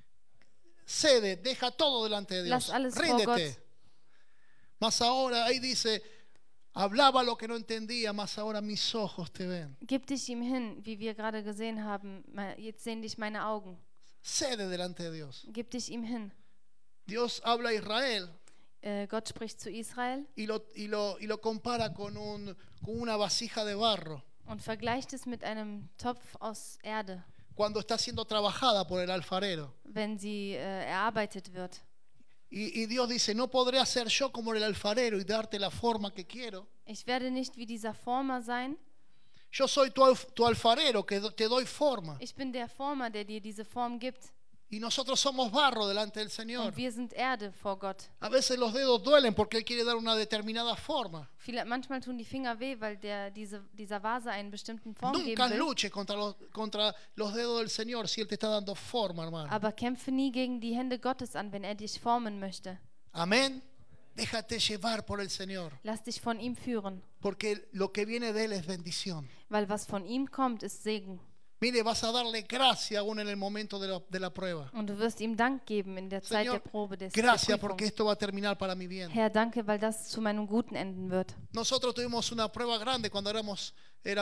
Cede, deja todo delante de Dios. lass alles vor Ríndete. Gott. Más ahora, ahí dice, hablaba lo que no entendía, más ahora mis ojos te ven. Gib dich ihm hin, wie wir gerade gesehen haben. Jetzt sehen dich meine Augen. Cede delante de Dios. Gib dich ihm hin. Dios habla a Israel Gott spricht zu Israel y lo compara con una vasija de barro und vergleicht es mit einem Topf aus Erde, cuando está siendo trabajada por el alfarero. wenn sie erarbeitet wird. Y Dios dice, no podré hacer yo como el alfarero y darte la forma que quiero. Ich werde nicht wie dieser Former sein. Yo soy tu alfarero que te doy forma. Ich bin der Former, der dir diese Form gibt. Y nosotros somos barro delante del Señor. Und wir sind Erde vor Gott. A veces los dedos duelen porque Él quiere dar una determinada forma. Manchmal tun die Finger weh, weil dieser Vase einen bestimmten Form Nunca geben will. luche contra los dedos del Señor si Él te está dando forma, hermano. Aber kämpfe nie gegen die Hände Gottes an, wenn er dich formen möchte. Amén. Déjate llevar por el Señor. Lass dich von ihm führen, Porque lo que viene de Él es bendición. weil was von ihm kommt, ist Segen. Mire, vas a darle gracia aún en el momento de la prueba. Und du wirst ihm Dank geben in der Zeit der Señor, Probe, der gracias Prüfung. porque esto va a terminar para mi bien. Herr, danke, weil das zu meinem Guten enden wird. Nosotros tuvimos una prueba grande cuando éramos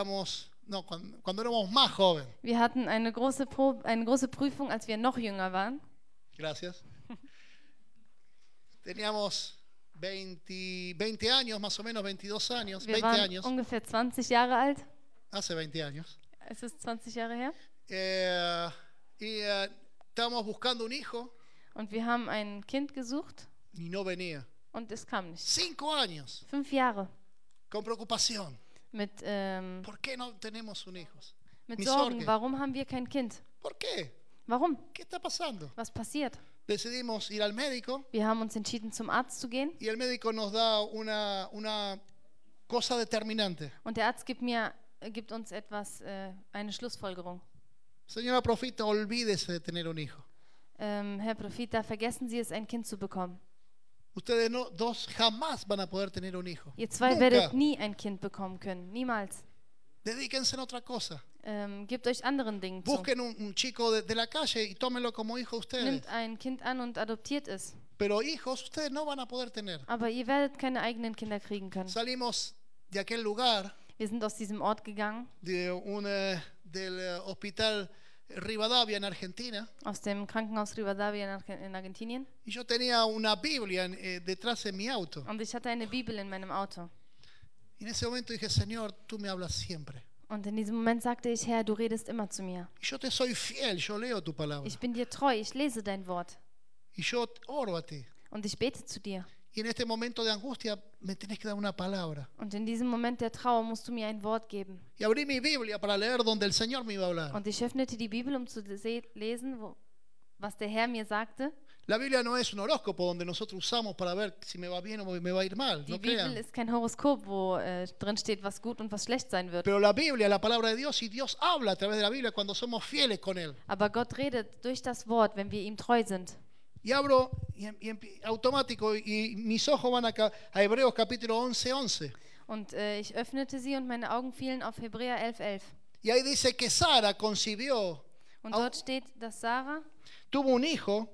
más jóvenes. Wir hatten eine große Prüfung, als wir noch jünger waren. Gracias. Teníamos 20 años, más o menos 22 años, Wir 20 waren años, ungefähr 20 Jahre alt. hace 20 años. Es ist 20 Jahre her. Estábamos buscando un hijo Und wir haben ein Kind gesucht y no venía. Und es kam nicht. 5 años. 5 Jahre. Con preocupación. Mit, ¿Por qué no tenemos un hijo? mit Mi Sorgen. sorge. Warum haben wir kein Kind? ¿Por qué? Warum? ¿Qué está pasando? Was passiert? Decidimos ir al médico Wir haben uns entschieden, zum Arzt zu gehen. y el médico nos da una cosa determinante. Und der Arzt gibt uns etwas, eine Schlussfolgerung. Señora Profita, olvídese de tener un hijo. Herr Profita, vergessen Sie es, ein Kind zu bekommen. Ustedes dos jamás van a poder tener un hijo. Ihr zwei Nunca. werdet nie ein Kind bekommen können. Niemals. Dedíquense en otra cosa. Gebt euch anderen Dingen zu. Busquen un chico de la calle y tómenlo como hijo ustedes. Nimmt ein Kind an und adoptiert es. Pero hijos ustedes no van a poder tener. Aber ihr werdet keine eigenen Kinder kriegen können. Salimos de aquel lugar, Wir sind aus diesem Ort gegangen, del hospital Rivadavia en Argentina. aus dem Krankenhaus Rivadavia in Argentinien. Y yo tenía una Biblia detrás de mi auto. Und ich hatte eine Bibel in meinem Auto. Y en ese momento dije, Señor, tú me hablas siempre. Und in diesem Moment sagte ich, Herr, du redest immer zu mir. Y yo te soy fiel, yo leo tu palabra. Ich bin dir treu, ich lese dein Wort. Y yo oro a ti. Und ich bete zu dir. Y en este momento de angustia me tenés que dar una palabra. Und in diesem Moment der Trauer musst du mir ein Wort geben. Y abrí mi Biblia para leer donde el Señor me iba a hablar. Und ich öffnete die Bibel, um zu lesen, was der Herr mir sagte. La Biblia no es un horóscopo donde nosotros usamos para ver si me va bien o me va a ir mal. Die No Bibel crean. ist kein Horoskop, wo drin steht, was gut und was schlecht sein wird. Pero la Biblia, la palabra de Dios, y Dios habla a través de la Biblia cuando somos fieles con Él. Aber Gott redet durch das Wort, wenn wir ihm treu sind. Y abro automático y mis ojos van a Hebreos capítulo 11:11. Und ich öffnete sie und meine Augen fielen auf Hebräer 11,11. Y ahí dice que Sara concibió, Und dort steht, dass Sarah tuvo un hijo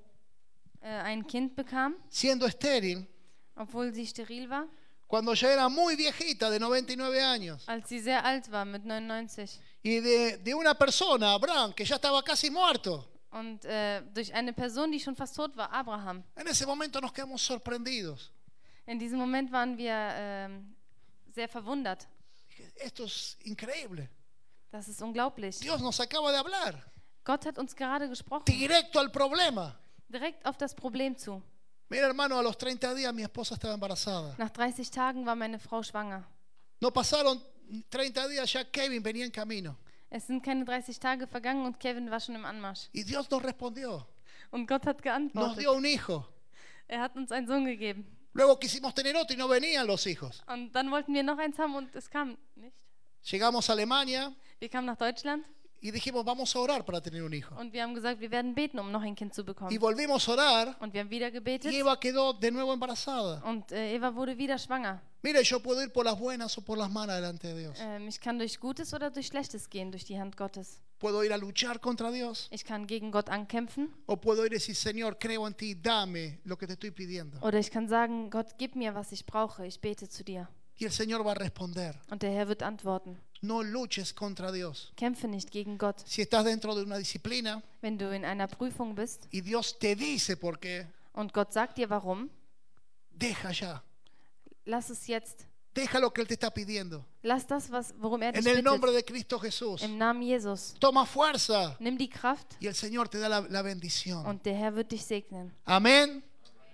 ein Kind bekam, siendo estéril, obwohl sie steril war, cuando ya era muy viejita, de 99 años. als sie sehr alt war, mit 99. Y de una persona, Abraham, que ya estaba casi muerto. Und durch eine Person, die schon fast tot war, Abraham. En ese momento nos quedamos sorprendidos. In diesem Moment waren wir sehr verwundert. Dije, esto es increíble. Das ist unglaublich. Dios nos acaba de hablar. Gott hat uns gerade gesprochen, Directo al problema. direkt auf das Problem zu. Mira, hermano, a los 30 días mi esposa estaba embarazada. Nach 30 Tagen war meine Frau schwanger. No pasaron 30 días, ya Kevin venía en camino. Es sind keine 30 Tage vergangen und Kevin war schon im Anmarsch. Y Dios nos respondió. Und Gott hat Nos geantwortet. dio un hijo. Er hat uns einen Sohn gegeben. Luego quisimos tener otro y no venían los hijos. Und dann wollten wir noch eins haben und es kam nicht. Llegamos a Alemania Wir kamen nach Deutschland y dijimos, vamos a orar para tener un hijo. und wir haben gesagt, wir werden beten, um noch ein Kind zu Y bekommen. volvimos a orar Und wir haben wieder gebetet y Eva quedó de nuevo embarazada. und Eva wurde wieder schwanger. Mire, yo puedo ir por las buenas o por las malas delante de Dios. Ich kann durch Gutes oder durch Schlechtes gehen, durch die Hand Gottes. Puedo ir a luchar contra Dios Ich kann gegen Gott ankämpfen o puedo ir y decir, Señor, creo en ti, dame lo que te estoy pidiendo. oder ich kann sagen, Gott, gib mir, was ich brauche. Ich bete zu dir. Y el Señor va a responder. Und der Herr wird antworten. No luches contra Dios. Kämpfe nicht gegen Gott. Si estás dentro de una disciplina Wenn du in einer Prüfung bist y Dios te dice por qué, und Gott sagt dir warum, deja ya. lass es jetzt. Deja lo que Él te está pidiendo. Lass das, worum er dich En el nombre bittet. de Cristo Jesús. Im Namen Jesus. Toma fuerza Nimm die Kraft y el Señor te da la bendición. und der Herr wird dich segnen. Amén.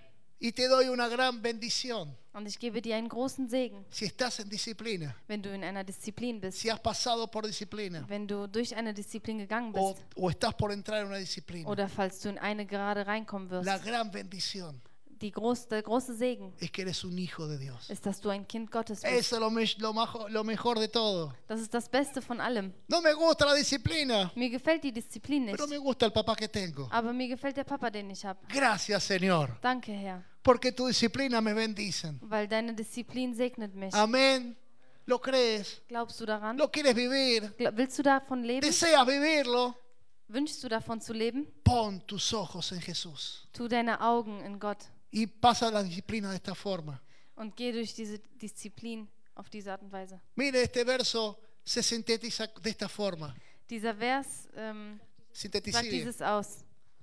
Y te doy una gran bendición. Und ich gebe dir einen großen Segen, Si estás en disciplina, wenn du in einer Disziplin bist. si has pasado por disciplina Wenn du durch eine Disziplin gegangen o, bist. o estás por entrar en una disciplina, Oder falls du in eine gerade reinkommen wirst. la gran bendición Der große Segen es que eres un hijo de Dios. ist, dass du ein Kind Gottes bist. Eso es lo mejor de todo. Das ist das Beste von allem. No me gusta la disciplina, Mir gefällt die Disziplin nicht. pero me gusta el papá que tengo. Aber mir gefällt der Papa, den ich habe. Gracias, Señor, Danke, Herr. porque tu disciplina me bendicen. Weil deine Disziplin segnet mich. Amén. ¿Lo crees? Glaubst du daran? ¿Lo quieres vivir? Willst du davon leben? ¿Deseas vivirlo? Wünschst du davon zu leben? Pon tus ojos en Jesús Tu deine Augen in Gott y pasa la disciplina de esta forma. und geh durch diese Disziplin auf diese Art und Weise. Mire, este verso se sintetiza de esta forma. Dieser Vers Sintetiza sagt bien. dieses aus.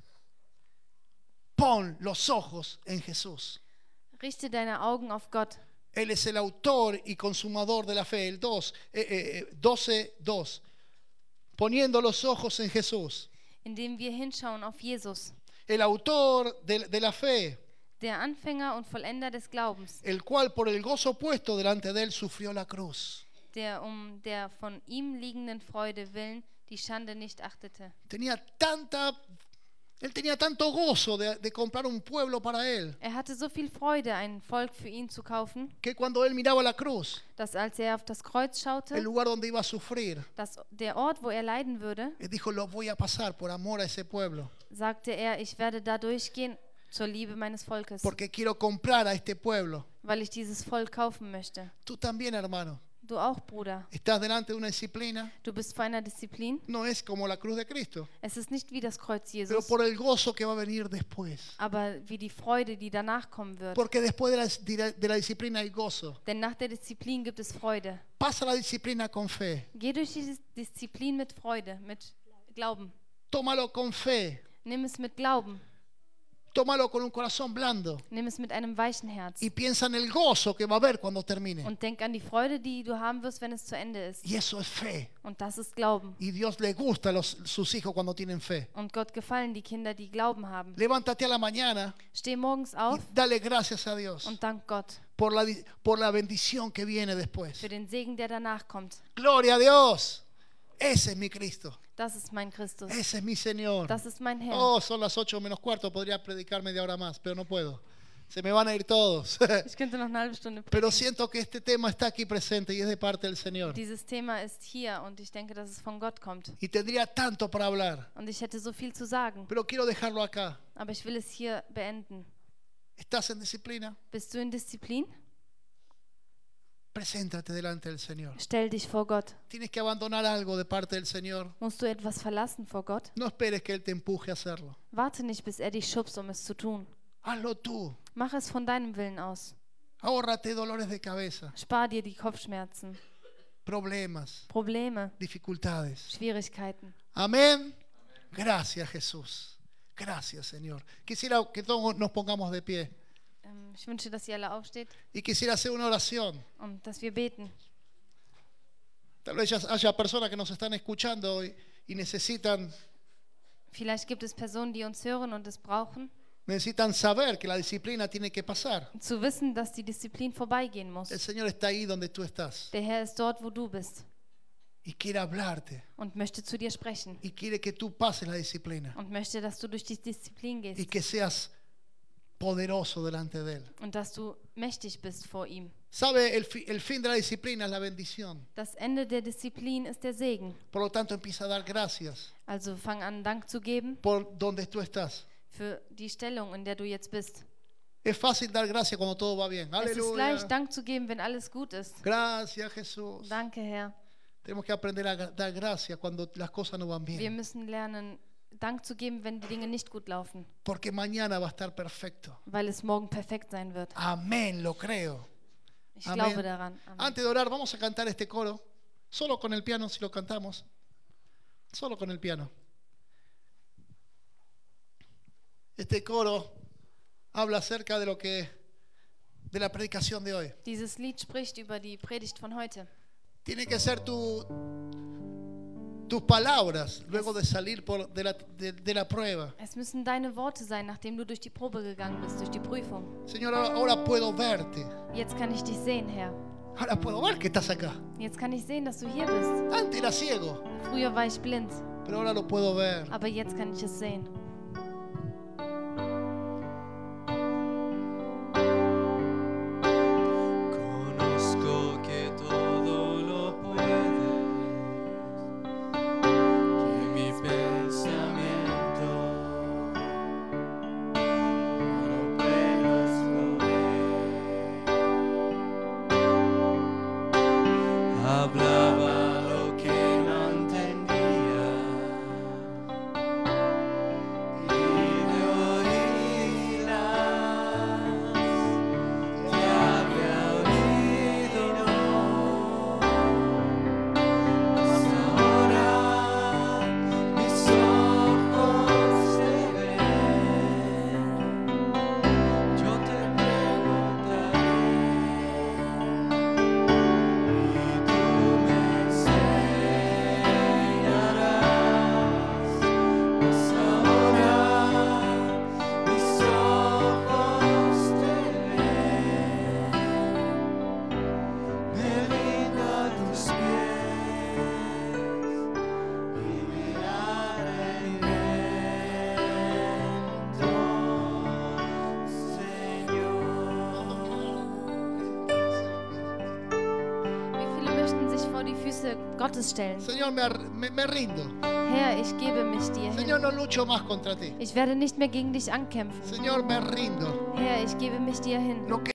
Pon los ojos en Jesús. Richte deine Augen auf Gott. Él es el autor y consumador de la fe. El 12:2. Poniendo los ojos en Jesús. Indem wir hinschauen auf Jesus. El autor de la fe. der Anfänger und Vollender des Glaubens, el cual por el gozo puesto delante de él sufrió la cruz. der der von ihm liegenden Freude willen die Schande nicht achtete. Él tenía tanto gozo de comprar un pueblo para él, hatte so viel Freude, ein Volk für ihn zu kaufen, que cuando él miraba la cruz, dass als auf das Kreuz schaute, el lugar donde iba a sufrir, dass der Ort, wo leiden würde, él dijo, lo voy a pasar por amor a ese pueblo. Sagte ich werde da durchgehen zur Liebe meines Volkes. Porque quiero comprar a este pueblo. Weil ich dieses Volk kaufen möchte. Tú también, hermano. Du auch, Bruder. Estás delante de una disciplina. Du bist vor einer Disziplin. No es como la cruz de Cristo. Es ist nicht wie das Kreuz Jesus. Pero por el gozo que va a venir después. Aber wie die Freude, die danach kommen wird. Porque después de la disciplina hay gozo. Denn nach der Disziplin gibt es Freude. Pasa la disciplina con fe. Geh durch die Disziplin mit Freude, mit Glauben. Tómalo con fe. Nimm es mit Glauben. Tómalo con un corazón blando. Nimm es mit einem weichen Herz. Y piensa en el gozo que va a haber cuando termine. Und denk an die Freude, die du haben wirst, wenn es zu Ende ist. Y eso es fe. Und das ist Glauben. Y Dios le gusta a sus hijos cuando tienen fe. Und Gott gefallen die Kinder, die Glauben haben. Levántate a la mañana. Steh morgens auf. Y dale gracias a Dios. Und dank Gott. Por la bendición que viene después. Für den Segen, der danach kommt. Gloria a Dios. Ese es mi Cristo. Das ist mein Christus. Ese es mi Señor. Das ist mein Herr. Oh, son las 8:15. Podría predicar media hora más, pero no puedo. Se me van a ir todos. Ich könnte noch eine halbe Stunde predigen. Pero siento que este tema está aquí presente y es de parte del Señor. Dieses Thema ist hier und ich denke, dass es von Gott kommt. Y tendría tanto para hablar. Und ich hätte so viel zu sagen. Pero quiero dejarlo acá. Aber ich will es hier beenden. ¿Estás en disciplina? Bist du in Disziplin? Preséntate delante del Señor. Stell dich vor Gott. Tienes que abandonar algo de parte del Señor. Musst du etwas verlassen vor Gott? No esperes que Él te empuje a hacerlo. Warte nicht, bis dich schubst, es zu tun. Hazlo tú. Mach es von deinem Willen aus. Ahórrate dolores de cabeza. Spar dir die Kopfschmerzen. Problemas. Probleme. Dificultades. Schwierigkeiten. Amén. Gracias, Jesús. Gracias, Señor. Quisiera que todos nos pongamos de pie. Ich wünsche, dass ihr alle aufsteht. Y quisiera hacer una oración. Und dass wir beten. Tal vez haya personas que nos están escuchando y necesitan. Vielleicht gibt es Personen, die uns hören und es brauchen. Necesitan saber que la disciplina tiene que pasar. Zu wissen, dass die Disziplin vorbeigehen muss. El Señor está ahí donde tú estás. Der Herr ist dort, wo du bist. Y quiere hablarte. Und möchte zu dir sprechen. Y quiere que tú pases la disciplina. Und möchte, dass du durch die Disziplin gehst. Y que seas poderoso delante de él. Und dass du mächtig bist vor ihm. Sabe, el fin de la disciplina es la bendición. Das Ende der Disziplin ist der Segen. Por lo tanto, empieza a dar gracias. Also fang an, Dank zu geben. Por donde tú estás. Für die Stellung, in der du jetzt bist. Es fácil dar gracias cuando todo va bien. Es ist leicht, Dank zu geben, wenn alles gut ist. Gracias, Jesús. Danke, Herr. Tenemos que aprender a dar gracias cuando las cosas no van bien. Wir müssen lernen, Dank zu geben, wenn die Dinge nicht gut laufen. Porque mañana va a estar perfecto. Weil es morgen perfekt sein wird. Amén, lo creo. Ich glaube daran. Amén. Antes de orar, vamos a cantar este coro. Solo con el piano, si lo cantamos. Solo con el piano. Este coro habla acerca de de la predicación de hoy. Dieses Lied spricht über die Predigt von heute. Tiene que ser tus palabras luego de salir de la prueba. Es müssen deine Worte sein, nachdem du durch die Probe gegangen bist, durch die Prüfung. Señor, ahora puedo verte. Jetzt kann ich dich sehen, Herr. Ahora puedo ver que estás acá. Jetzt kann ich sehen, dass du hier bist. Antes era ciego. Früher war ich blind. Pero ahora lo puedo ver. Aber jetzt kann ich es sehen. Füße Gottes stellen. Señor, me rindo. Herr, ich gebe mich dir Señor, hin. no lucho más contra ti. Ich werde nicht mehr gegen dich ankämpfen. Señor, me rindo. Herr, ich gebe mich dir hin. Lo que